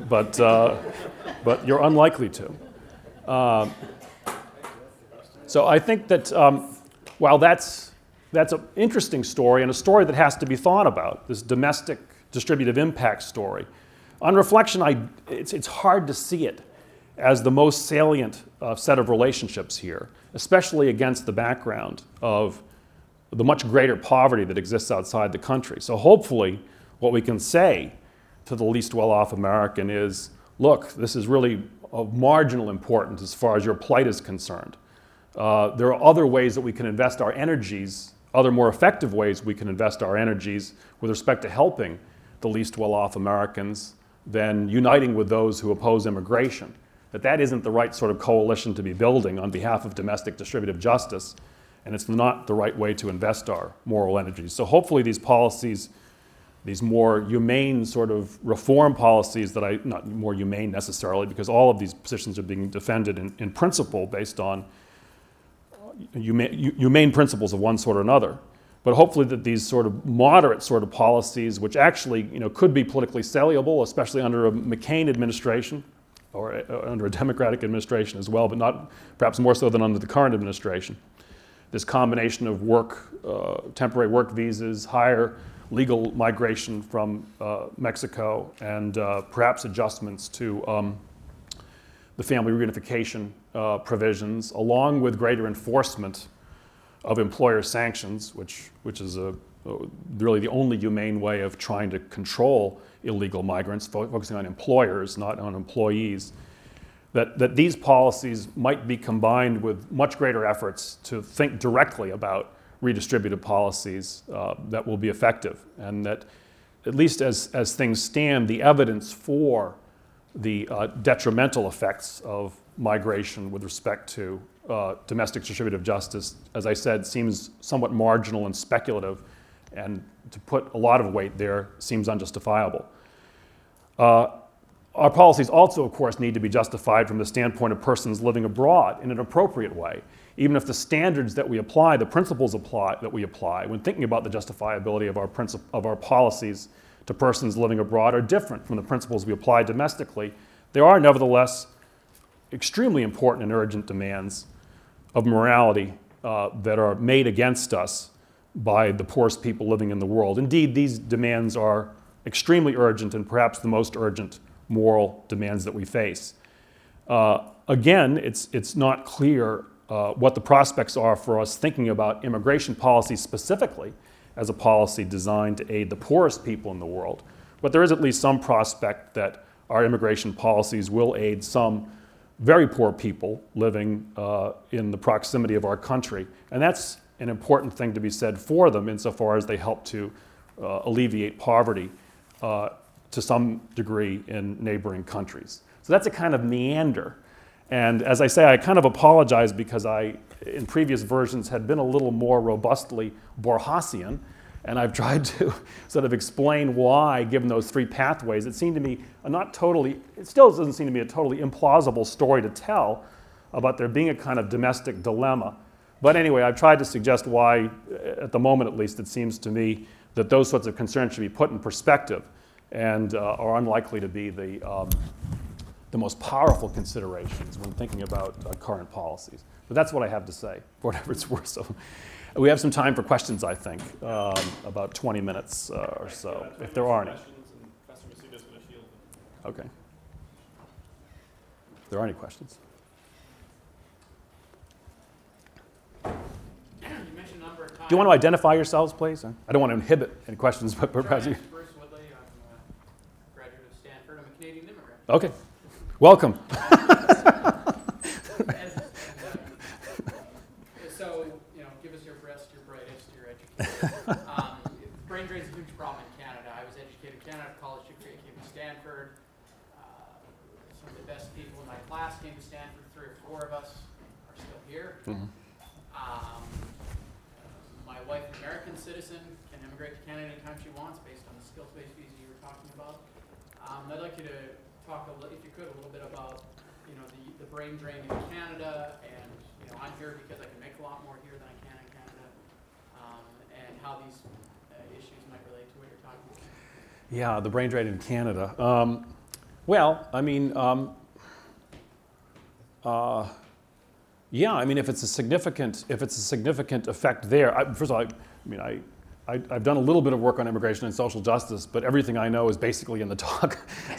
but you're unlikely to. So I think that while that's an interesting story and a story that has to be thought about, this domestic distributive impact story, on reflection, it's hard to see it as the most salient set of relationships here, especially against the background of the much greater poverty that exists outside the country. So hopefully what we can say to the least well-off American is, look, this is really of marginal importance as far as your plight is concerned. There are other ways that we can invest our energies, other more effective ways we can invest our energies with respect to helping the least well-off Americans than uniting with those who oppose immigration. That isn't the right sort of coalition to be building on behalf of domestic distributive justice, and it's not the right way to invest our moral energies. So hopefully these policies, these more humane sort of reform policies not more humane necessarily, because all of these positions are being defended in principle based on humane principles of one sort or another. But hopefully that these sort of moderate sort of policies, which actually could be politically saleable, especially under a McCain administration, or under a Democratic administration as well, but not perhaps more so than under the current administration. This combination of temporary work visas, higher legal migration from Mexico, and perhaps adjustments to the family reunification provisions, along with greater enforcement of employer sanctions, which is really the only humane way of trying to control illegal migrants, focusing on employers, not on employees, that these policies might be combined with much greater efforts to think directly about redistributive policies that will be effective, and that at least as things stand, the evidence for the detrimental effects of migration with respect to domestic distributive justice, as I said, seems somewhat marginal and speculative, and to put a lot of weight there seems unjustifiable. Our policies also, of course, need to be justified from the standpoint of persons living abroad in an appropriate way, even if the standards that we apply, the principles that we apply when thinking about the justifiability of our policies to persons living abroad are different from the principles we apply domestically. There are nevertheless extremely important and urgent demands of morality that are made against us by the poorest people living in the world. Indeed, these demands are extremely urgent and perhaps the most urgent moral demands that we face. Again, it's not clear what the prospects are for us thinking about immigration policy specifically as a policy designed to aid the poorest people in the world. But there is at least some prospect that our immigration policies will aid some very poor people living in the proximity of our country. And that's an important thing to be said for them insofar as they help to alleviate poverty to some degree in neighboring countries. So that's a kind of meander. And as I say, I kind of apologize because I, in previous versions, had been a little more robustly Borgesian, and I've tried to sort of explain why, given those three pathways, it seemed to me it still doesn't seem to me a totally implausible story to tell about there being a kind of domestic dilemma. But anyway, I've tried to suggest why, at the moment at least, it seems to me that those sorts of concerns should be put in perspective and are unlikely to be the most powerful considerations when thinking about current policies. But that's what I have to say, for whatever it's worth. So we have some time for questions, I think, about 20 minutes or so, if there are any. Okay. If there are any questions. Do you want to identify yourselves, please? I don't want to inhibit any questions, but perhaps you. Bruce Woodley. I'm a graduate of Stanford. I'm a Canadian immigrant. Okay. Welcome. So, give us your best, your brightest, your educated. Brain drain is a huge problem in Canada. I was educated in Canada, college degree, came to Stanford. Some of the best people in my class came to Stanford. 3 or 4 of us are still here. Mm-hmm. My wife, an American citizen, can immigrate to Canada anytime she wants based on the skills-based visa you were talking about. I'd like you to talk, if you could, a little bit about the brain drain in Canada, and I'm here because I can make a lot more here than I can in Canada, and how these issues might relate to what you're talking about. Yeah, the brain drain in Canada. Well, I mean, yeah, I mean, if it's a significant effect there. First of all, I've done a little bit of work on immigration and social justice, but everything I know is basically in the talk.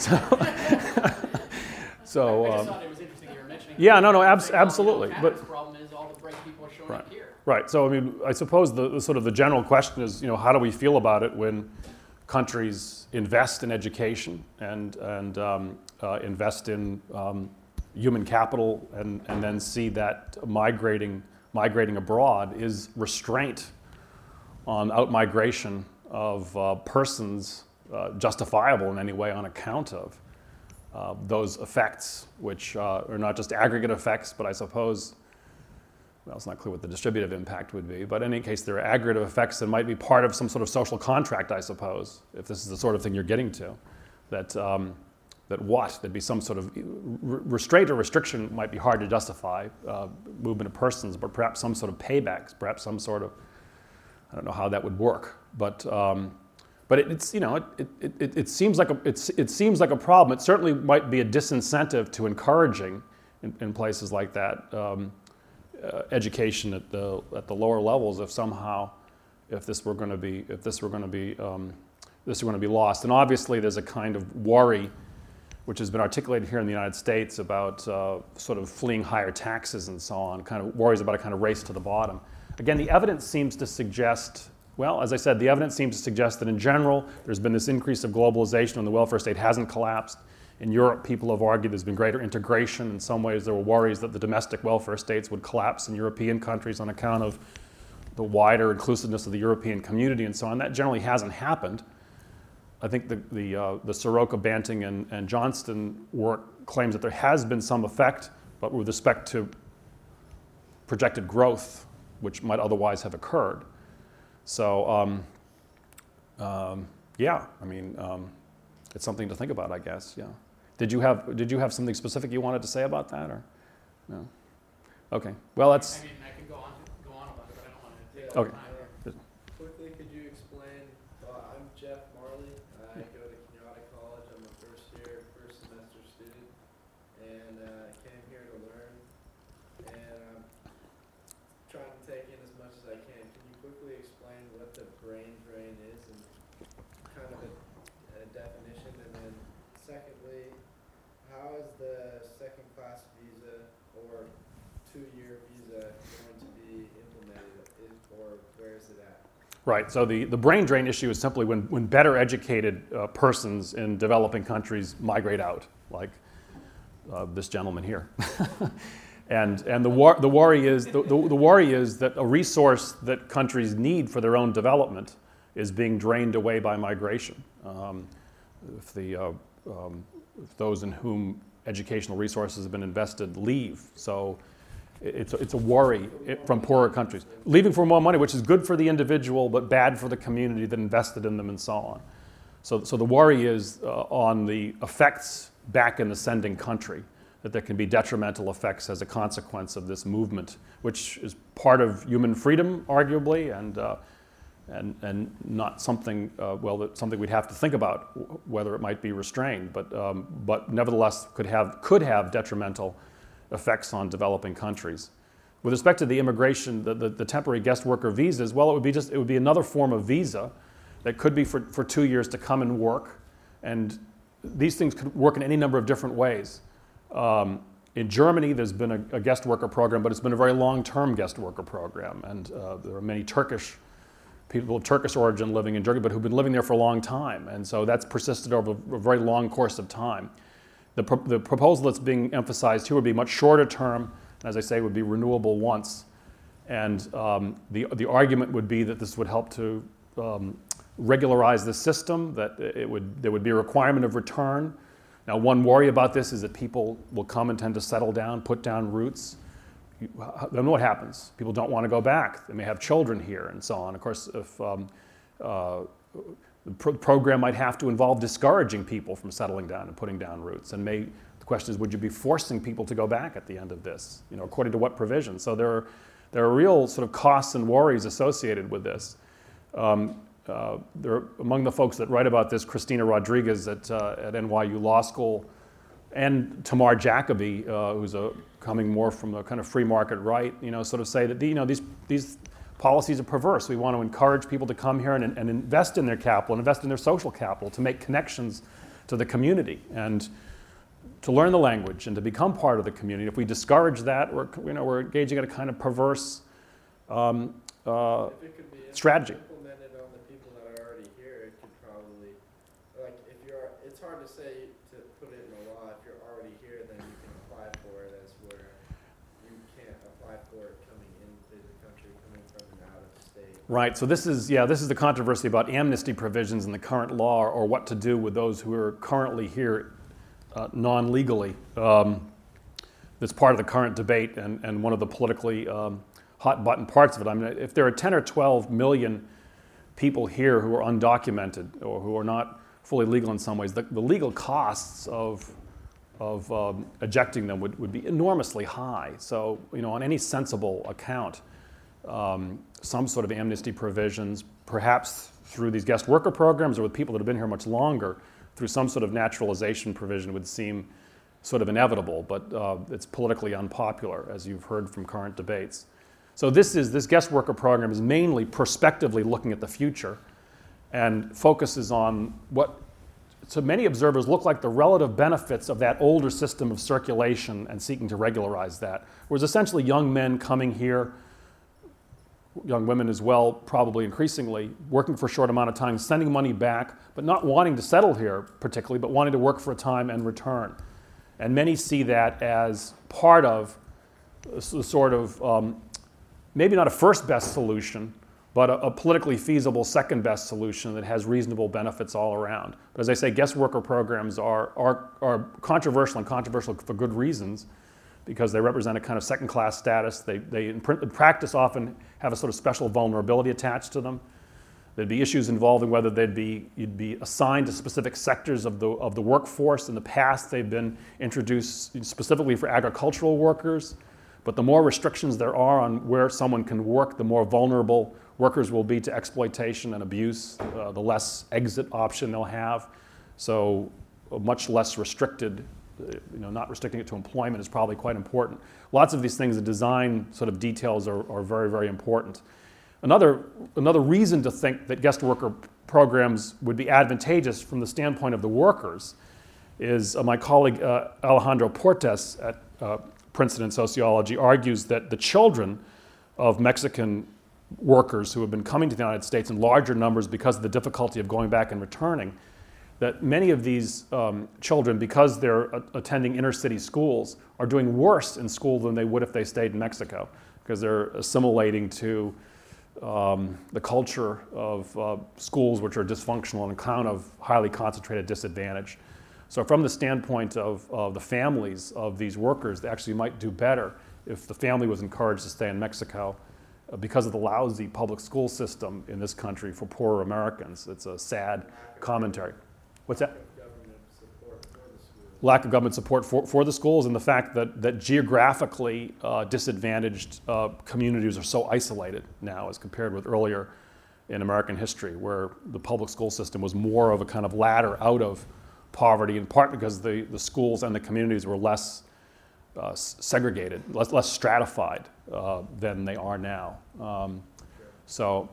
So, I just thought it was interesting you were mentioning. Yeah, no, absolutely. But the problem is all the bright people are showing up here. Right. So, I mean, I suppose the sort of the general question is, how do we feel about it when countries invest in education and invest in human capital, and then see that migrating abroad is restraint on outmigration of persons justifiable in any way on account of those effects, which are not just aggregate effects, but I suppose, well, it's not clear what the distributive impact would be, but in any case, there are aggregate effects that might be part of some sort of social contract, I suppose, if this is the sort of thing you're getting to, there'd be some sort of restraint or restriction might be hard to justify, movement of persons, but perhaps some sort of paybacks, perhaps some sort of, I don't know how that would work, but it's it seems like a problem. It certainly might be a disincentive to encouraging in places like that education at the lower levels if this were going to be lost. And obviously, there's a kind of worry which has been articulated here in the United States about sort of fleeing higher taxes and so on, kind of worries about a kind of race to the bottom. Again, the evidence seems to suggest, well, as I said, the evidence seems to suggest that in general, there's been this increase of globalization and the welfare state hasn't collapsed. In Europe, people have argued there's been greater integration. In some ways, there were worries that the domestic welfare states would collapse in European countries on account of the wider inclusiveness of the European community and so on. That generally hasn't happened. I think the Soroka, Banting, and Johnston work claims that there has been some effect, but with respect to projected growth, which might otherwise have occurred. So, yeah, I mean, it's something to think about, I guess. Yeah. Did you have something specific you wanted to say about that, or no? Okay. Well, that's. I mean, I could go on about it, but I don't want to take Okay. time. Quickly, could you explain? I'm Jeff Marley. I go to Kenyatta College. I'm a first semester student, and I came here to learn. And I'm trying to take in as much as I can. Can you quickly explain what the brain drain is and kind of a definition? And then, secondly, how is the second-class visa or 2-year visa going to be implemented, or where is it at? Right. So the brain drain issue is simply when better educated persons in developing countries migrate out, like this gentleman here. and the worry is that a resource that countries need for their own development is being drained away by migration. If those in whom educational resources have been invested leave, so it's a worry from poorer countries. Leaving for more money, which is good for the individual, but bad for the community that invested in them and so on. So the worry is on the effects back in the sending country, that there can be detrimental effects as a consequence of this movement, which is part of human freedom, arguably, and and not something, something we'd have to think about whether it might be restrained, but nevertheless could have detrimental effects on developing countries. With respect to the immigration, the temporary guest worker visas, well, it would be another form of visa that could be for 2 years to come and work, and these things could work in any number of different ways. In Germany, there's been a guest worker program, but it's been a very long-term guest worker program, and there are many people of Turkish origin living in Germany, but who've been living there for a long time, and so that's persisted over a very long course of time. The proposal that's being emphasized here would be much shorter term, and as I say, would be renewable once, and the argument would be that this would help to regularize the system, that there would be a requirement of return. Now, one worry about this is that people will come and tend to settle down, put down roots. Then what happens? People don't want to go back. They may have children here and so on. Of course, if the program might have to involve discouraging people from settling down and putting down roots. And the question is, would you be forcing people to go back at the end of this? According to what provision? So there are real sort of costs and worries associated with this. Among the folks that write about this, Christina Rodriguez at NYU Law School, and Tamar Jacoby, who's coming more from the kind of free market right, sort of say that these policies are perverse. We want to encourage people to come here and invest in their capital, invest in their social capital, to make connections to the community and to learn the language and to become part of the community. If we discourage that, we're engaging in a kind of perverse strategy. Implemented on the people that are already here, it could probably, it's hard to say to put it in the law. If you're already here, then you can apply for it, as where you can't apply for it coming into the country, coming from an out of state. Right. So this is the controversy about amnesty provisions in the current law, or what to do with those who are currently here non-legally. That's part of the current debate and one of the politically hot button parts of it. I mean, if there are 10 or 12 million people here who are undocumented or who are not fully legal in some ways, the legal costs of ejecting them would be enormously high. So, on any sensible account, some sort of amnesty provisions, perhaps through these guest worker programs or with people that have been here much longer, through some sort of naturalization provision would seem sort of inevitable, but it's politically unpopular, as you've heard from current debates. So this guest worker program is mainly prospectively looking at the future and focuses on what, to many observers, look like the relative benefits of that older system of circulation and seeking to regularize that. Whereas essentially young men coming here, young women as well, probably increasingly, working for a short amount of time, sending money back, but not wanting to settle here particularly, but wanting to work for a time and return. And many see that as part of a sort of, maybe not a first best solution, but a politically feasible second best solution that has reasonable benefits all around. But as I say, guest worker programs are controversial, and controversial for good reasons, because they represent a kind of second-class status. They in practice often have a sort of special vulnerability attached to them. There'd be issues involving whether you'd be assigned to specific sectors of the workforce. In the past, they've been introduced specifically for agricultural workers. But the more restrictions there are on where someone can work, the more vulnerable workers will be to exploitation and abuse, the less exit option they'll have. So a much less restricted, not restricting it to employment is probably quite important. Lots of these things, the design sort of details are very, very important. Another reason to think that guest worker programs would be advantageous from the standpoint of the workers is my colleague Alejandro Portes at Princeton in sociology argues that the children of Mexican workers who have been coming to the United States in larger numbers because of the difficulty of going back and returning, that many of these children, because they're attending inner city schools, are doing worse in school than they would if they stayed in Mexico, because they're assimilating to the culture of schools which are dysfunctional on account of highly concentrated disadvantage. So from the standpoint of the families of these workers, they actually might do better if the family was encouraged to stay in Mexico because of the lousy public school system in this country for poorer Americans. It's a sad commentary. What's that? Lack of government support for the schools, and the fact that geographically disadvantaged communities are so isolated now as compared with earlier in American history, where the public school system was more of a kind of ladder out of poverty, in part because the schools and the communities were less segregated, less stratified than they are now. So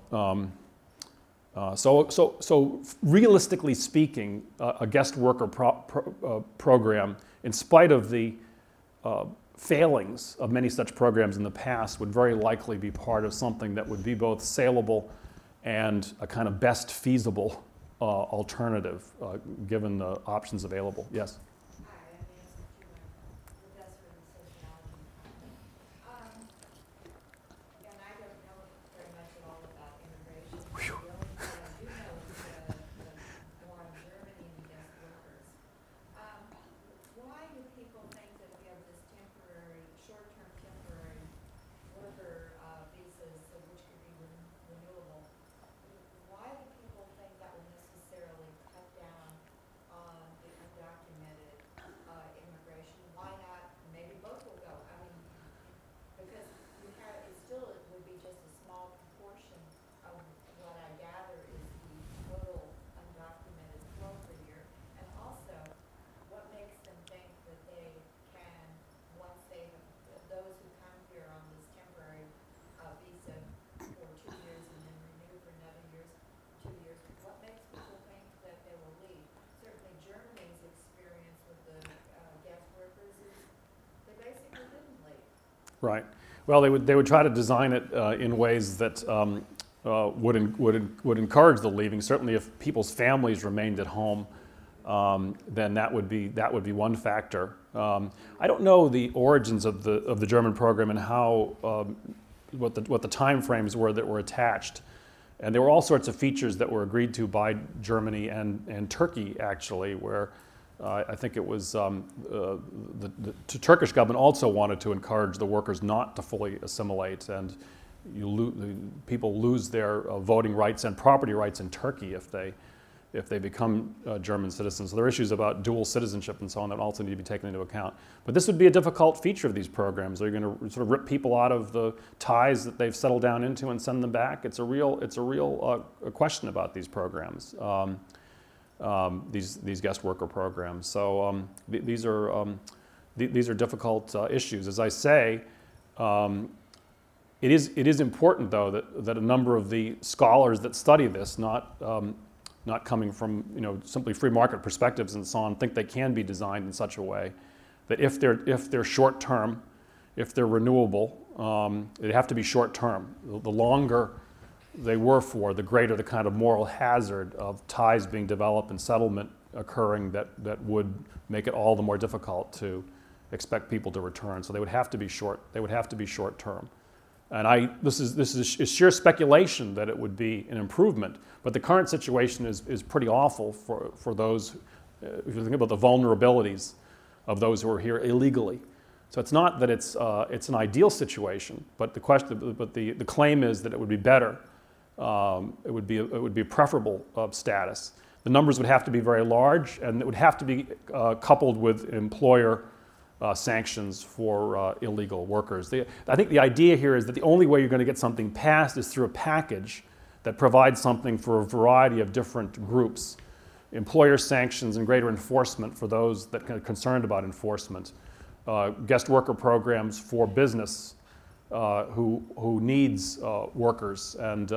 realistically speaking, a guest worker program, in spite of the failings of many such programs in the past, would very likely be part of something that would be both saleable and a kind of best feasible alternative, given the options available. Yes? Hi, I'm Nancy Schumacher, professor in sociology. And I don't know very much at all about immigration. The only thing I do know is the war in Germany and the guest workers. Why do people think that we have this short-term temporary worker visas, which could be renewable? Why do people think that will necessarily cut down on the undocumented immigration? Why not? Maybe both will go. I mean, because it would be just a small proportion of what I gather is the total undocumented flow per year. And also, what makes them think that they can, once those who come here on this temporary visa for 2 years and then renew for another 2 years, what makes people think that they will leave? Certainly Germany's experience with the guest workers is they basically didn't leave. Right. Well, they would try to design it in ways that would encourage the leaving. Certainly, if people's families remained at home, then that would be one factor. I don't know the origins of the German program and how what the time frames were that were attached. And there were all sorts of features that were agreed to by Germany and Turkey, actually, where I think it was the Turkish government also wanted to encourage the workers not to fully assimilate, and people lose their voting rights and property rights in Turkey if they become German citizens. So there are issues about dual citizenship and so on that also need to be taken into account. But this would be a difficult feature of these programs. Are you going to sort of rip people out of the ties that they've settled down into and send them back? It's a real question about these programs, these guest worker programs. So these are difficult issues. As I say, it is important though that a number of the scholars that study this, not coming from simply free market perspectives and so on, think they can be designed in such a way that if they're short term, if they're renewable, they have to be short term. The longer they were for, the greater the kind of moral hazard of ties being developed and settlement occurring that would make it all the more difficult to expect people to return. So they would have to be short. They would have to be short term. And this is sheer speculation that it would be an improvement, but the current situation is pretty awful for those, if you think about the vulnerabilities of those who are here illegally. So it's not that it's an ideal situation, but the claim is that it would be better. It would be a preferable status. The numbers would have to be very large, and it would have to be coupled with employer sanctions for illegal workers. I think the idea here is that the only way you're going to get something passed is through a package that provides something for a variety of different groups. Employer sanctions and greater enforcement for those that are concerned about enforcement. Guest worker programs for business who needs workers, and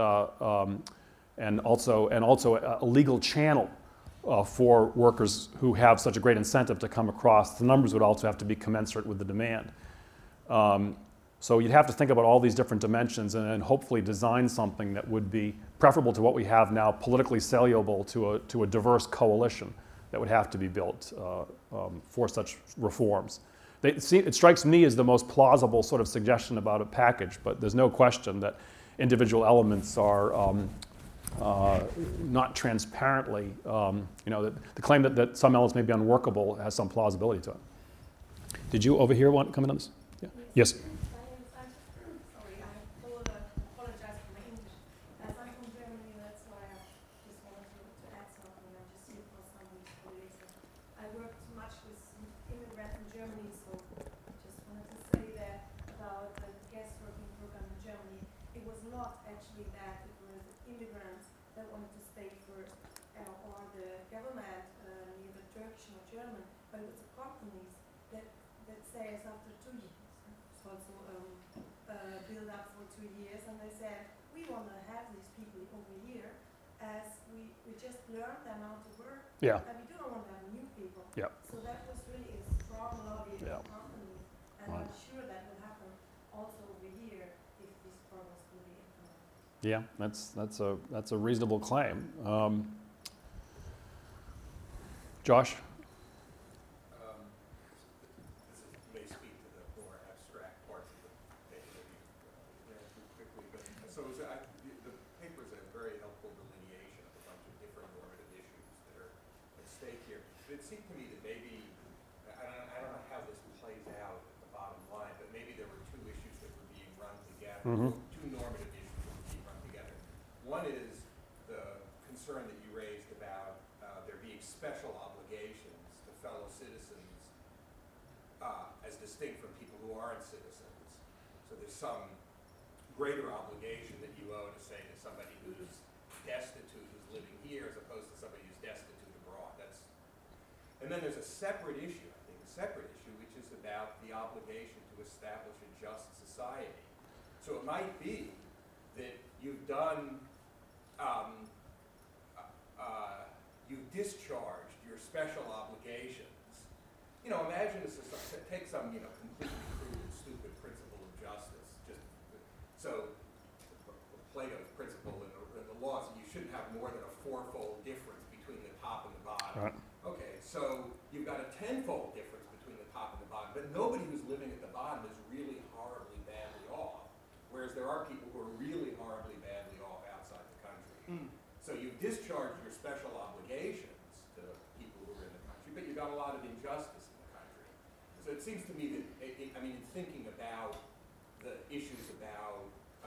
also a legal channel for workers who have such a great incentive to come across. The numbers would also have to be commensurate with the demand. So you'd have to think about all these different dimensions and hopefully design something that would be preferable to what we have now, politically saleable to a diverse coalition that would have to be built for such reforms. It strikes me as the most plausible sort of suggestion about a package, but there's no question that individual elements are not transparently, the claim that some elements may be unworkable has some plausibility to it. Did you over here want to comment on this? Yeah. Yes. Sorry, I apologize for my English. As I'm from Germany, that's why I just wanted to add something. I'm just here for some weeks. I worked much with immigrants in Germany, so just wanted to say that about the guest working program in Germany. It was not actually that it was immigrants that wanted to stay first, or the government, neither Turkish nor German, but it was the companies that says after 2 years, so build up for 2 years, and they said, we want to have these people over here, as we just learned them how to work, Yeah. and we don't want to have new people. Yeah. So that was really a strong lobby of Yeah. companies, and Right. I'm sure that will happen also over here if these programs will be implemented. Yeah, that's a reasonable claim. Josh? This may speak to the more abstract parts of the paper that you ran through quickly, but the paper is a very helpful delineation of a bunch of different normative issues that are at stake here. But it seemed to me that maybe, I don't know how this plays out at the bottom line, but maybe there were two issues that were being run together, two normative issues that were being run together. One is the concern that you raised about there being special obligations to fellow citizens as distinct from people who aren't citizens. So there's some greater obligation that you owe to say to somebody who's destitute, who's living here, as opposed to somebody who's destitute abroad. And then there's a separate issue, which is about the obligation to establish a just society. So it might be that you've done, you've discharged your special obligations. Imagine take some, completely crude and stupid principle of justice. So Plato's principle in the laws, you shouldn't have more than a fourfold difference between the top and the bottom. Right. Okay, so you've got a tenfold difference between the top and the bottom, but nobody who's living at the bottom is really horribly badly off, whereas there are people who are really horribly badly off outside the country. So you've discharged your special obligations to people who are in the country, but you've got a lot of injustice in the country. So it seems to me that, in thinking about the issues about,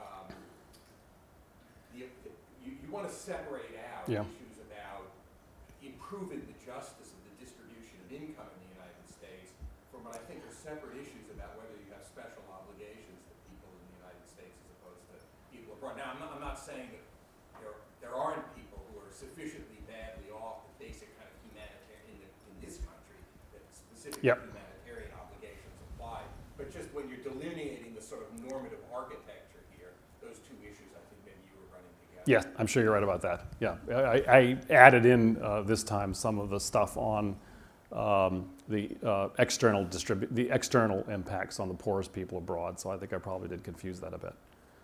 you want to separate out Yeah. issues about improving the justice of the distribution of income in the United States from what I think are separate issues about whether you have special obligations to people in the United States as opposed to people abroad. Now, I'm not saying that there aren't people who are sufficiently badly off the basic kind of humanitarian in this country that specific Yep. humanitarian obligations apply. But just when you're delineating the sort of normative architecture here, those two issues I think maybe you were running together. Yeah, I'm sure you're right about that. Yeah, I added in this time some of the stuff on the external impacts on the poorest people abroad. So I think I probably did confuse that a bit.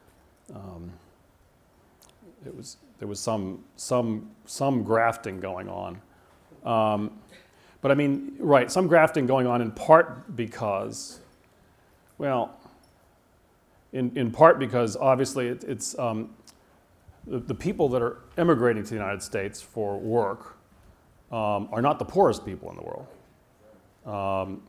There was some grafting going on, but I mean, right, some grafting going on in part because, well, in part because obviously it's the people that are immigrating to the United States for work are not the poorest people in the world.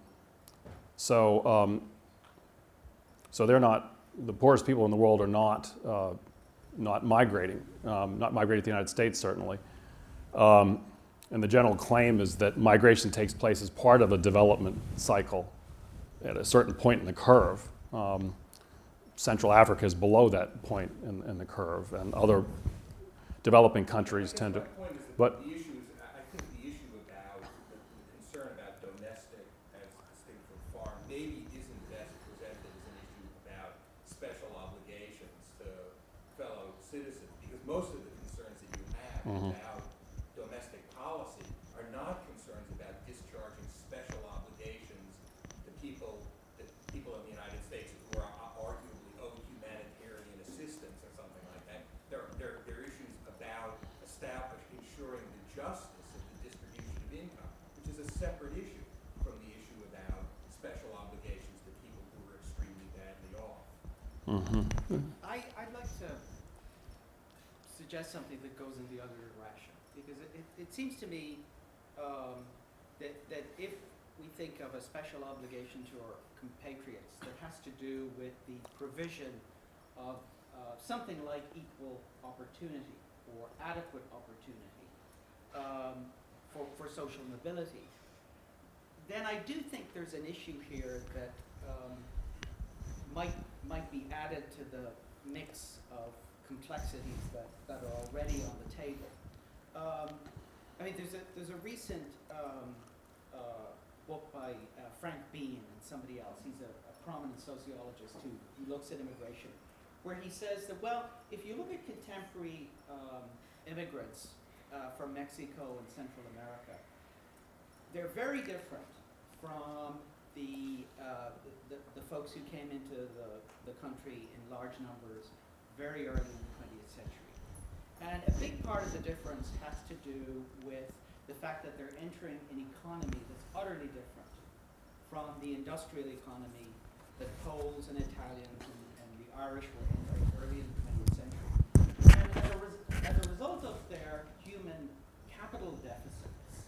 So they're not, the poorest people in the world are not migrating, not migrating to the United States certainly. And the general claim is that migration takes place as part of a development cycle at a certain point in the curve. Central Africa is below that point in the curve, and other developing countries tend to. My point is that But the issue is, I think the issue about the concern about domestic as distinct from foreign maybe isn't best presented as an issue about special obligations to fellow citizens, because most of the concerns that you have about domestic policy are not concerns about discharging special obligations to people in the United States who are arguably owed humanitarian assistance or something like that. They're issues about ensuring the justice of the distribution of income, which is a separate issue from the issue about special obligations to people who are extremely badly off. I'd like to suggest something that goes in the other direction, because it seems to me that if we think of a special obligation to our compatriots that has to do with the provision of something like equal opportunity or adequate opportunity for social mobility, then I do think there's an issue here that might be added to the mix of complexities that are already on the table. I mean, there's a recent book by Frank Bean and somebody else. He's a prominent sociologist who looks at immigration, where he says that, well, if you look at contemporary immigrants from Mexico and Central America, they're very different from the folks who came into the country in large numbers very early in the 20th century. And a big part of the difference has to do with the fact that they're entering an economy that's utterly different from the industrial economy that Poles and Italians and the Irish were in very early in the 20th century. And as a result of their human capital deficits,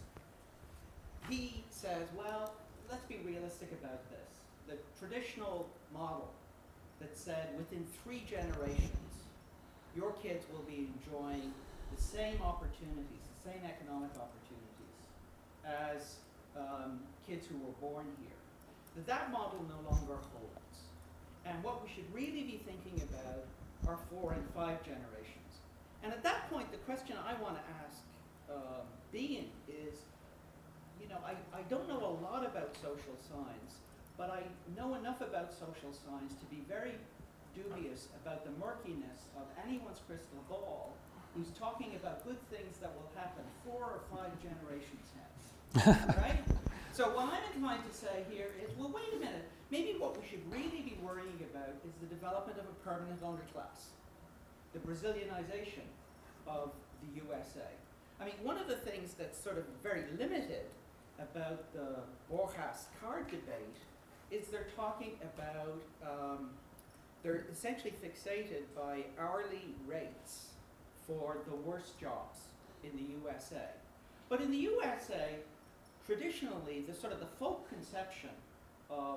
he says, well, let's be realistic about this. The traditional model that said within 3 generations, your kids will be enjoying the same opportunities, the same economic opportunities as kids who were born here. That model no longer holds. And what we should really be thinking about are 4 and 5 generations. And at that point, the question I want to ask Bean is, you know, I don't know a lot about social science, but I know enough about social science to be very dubious about the murkiness of anyone's crystal ball who's talking about good things that will happen 4 or 5 generations hence, right? So what I'm inclined to say here is, well, wait a minute, maybe what we should really be worrying about is the development of a permanent underclass, the Brazilianization of the USA. I mean, one of the things that's sort of very limited about the Borjas card debate is they're talking about, they're essentially fixated by hourly rates for the worst jobs in the USA. But in the USA, traditionally, the sort of the folk conception of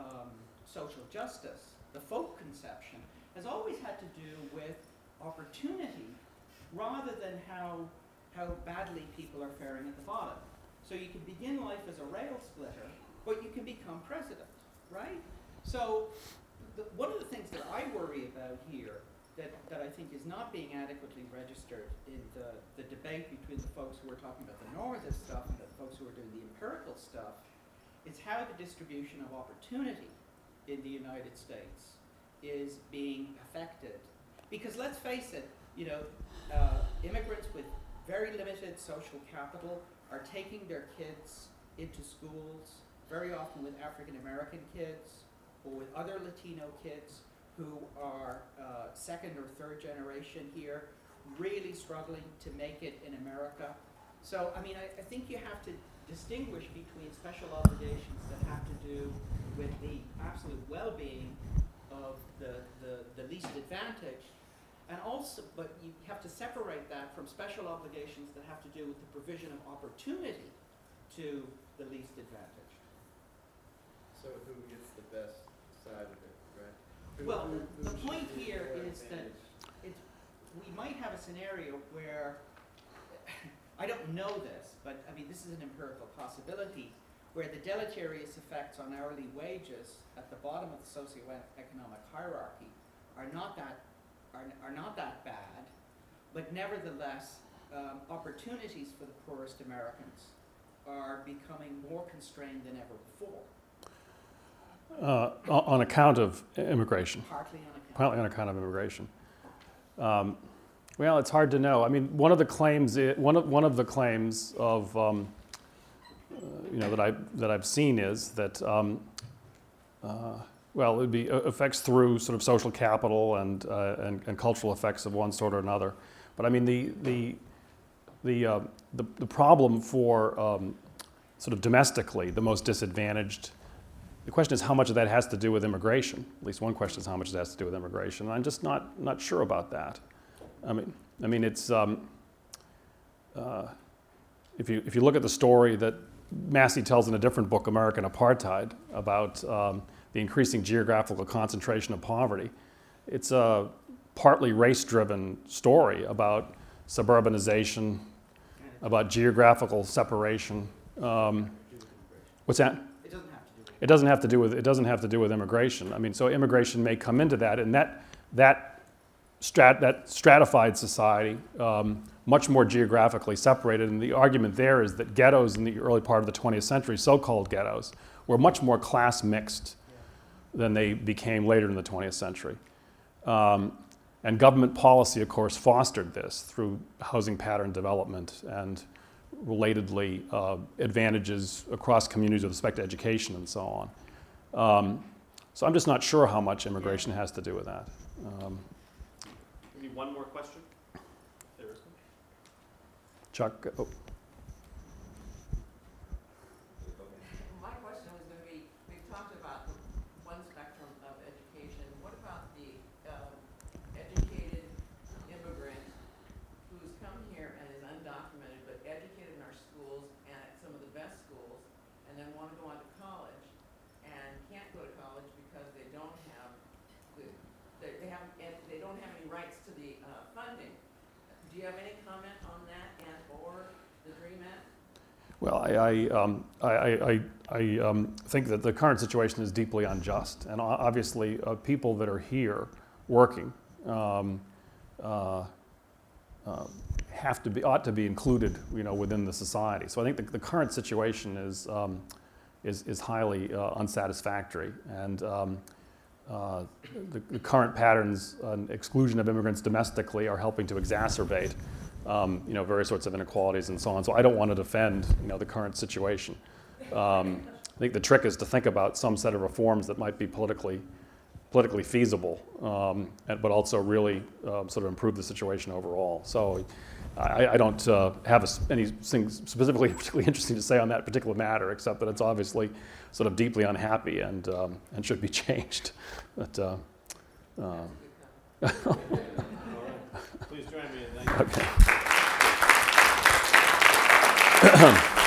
social justice, the folk conception, has always had to do with opportunity rather than how badly people are faring at the bottom. So you can begin life as a rail splitter, but you can become president, right? So one of the things that I worry about here that I think is not being adequately registered in the debate between the folks who are talking about the normative stuff and the folks who are doing the empirical stuff is how the distribution of opportunity in the United States is being affected. Because let's face it, you know, immigrants with very limited social capital are taking their kids into schools, very often with African American kids or with other Latino kids who are 2nd or 3rd generation here, really struggling to make it in America. So, I mean, I think you have to distinguish between special obligations that have to do with the absolute well-being of the least advantaged, and also, but you have to separate that from special obligations that have to do with the provision of opportunity to the least advantaged. So who gets the best side of it, right? Well, the should point be here more is that advantaged? we might have a scenario where, I don't know this, but I mean, this is an empirical possibility, where the deleterious effects on hourly wages at the bottom of the socioeconomic hierarchy are not that bad, but nevertheless, opportunities for the poorest Americans are becoming more constrained than ever before. On account of immigration. Partly on account. On account of immigration. Well, it's hard to know. I mean, one of the claims of that I've seen is that well, it would be effects through sort of social capital and cultural effects of one sort or another. But I mean, the problem for sort of domestically the most disadvantaged. The question is how much of that has to do with immigration. At least one question is how much it has to do with immigration. And I'm just not sure about that. I mean, it's if you look at the story that Massey tells in a different book, American Apartheid, about the increasing geographical concentration of poverty, it's a partly race-driven story about suburbanization, about geographical separation. What's that? It doesn't have to do with immigration. I mean, so immigration may come into that, and that stratified society, much more geographically separated. And the argument there is that ghettos in the early part of the 20th century, so-called ghettos, were much more class mixed than they became later in the 20th century. And government policy, of course, fostered this through housing pattern development and relatedly advantages across communities with respect to education and so on. So I'm just not sure how much immigration has to do with that. Maybe one more question? There is one. Chuck? Oh. My question was going to be, we've talked about the one spectrum of education. What about the educated immigrant who's come here and is undocumented, but educated in our schools and at some of the best schools, and then want to go on to college and can't go to college because they don't have they don't have any rights to the funding? Do you have any comment on that and or the DREAM Act? Well, I think that the current situation is deeply unjust, and obviously people that are here working ought to be included, within the society. So I think the current situation is highly unsatisfactory, and the current patterns and exclusion of immigrants domestically are helping to exacerbate various sorts of inequalities and so on. So I don't want to defend, the current situation. I think the trick is to think about some set of reforms that might be politically feasible, but also really sort of improve the situation overall. So I don't have anything specifically particularly interesting to say on that particular matter, except that it's obviously sort of deeply unhappy and should be changed. But Please join me in thanking you. okay.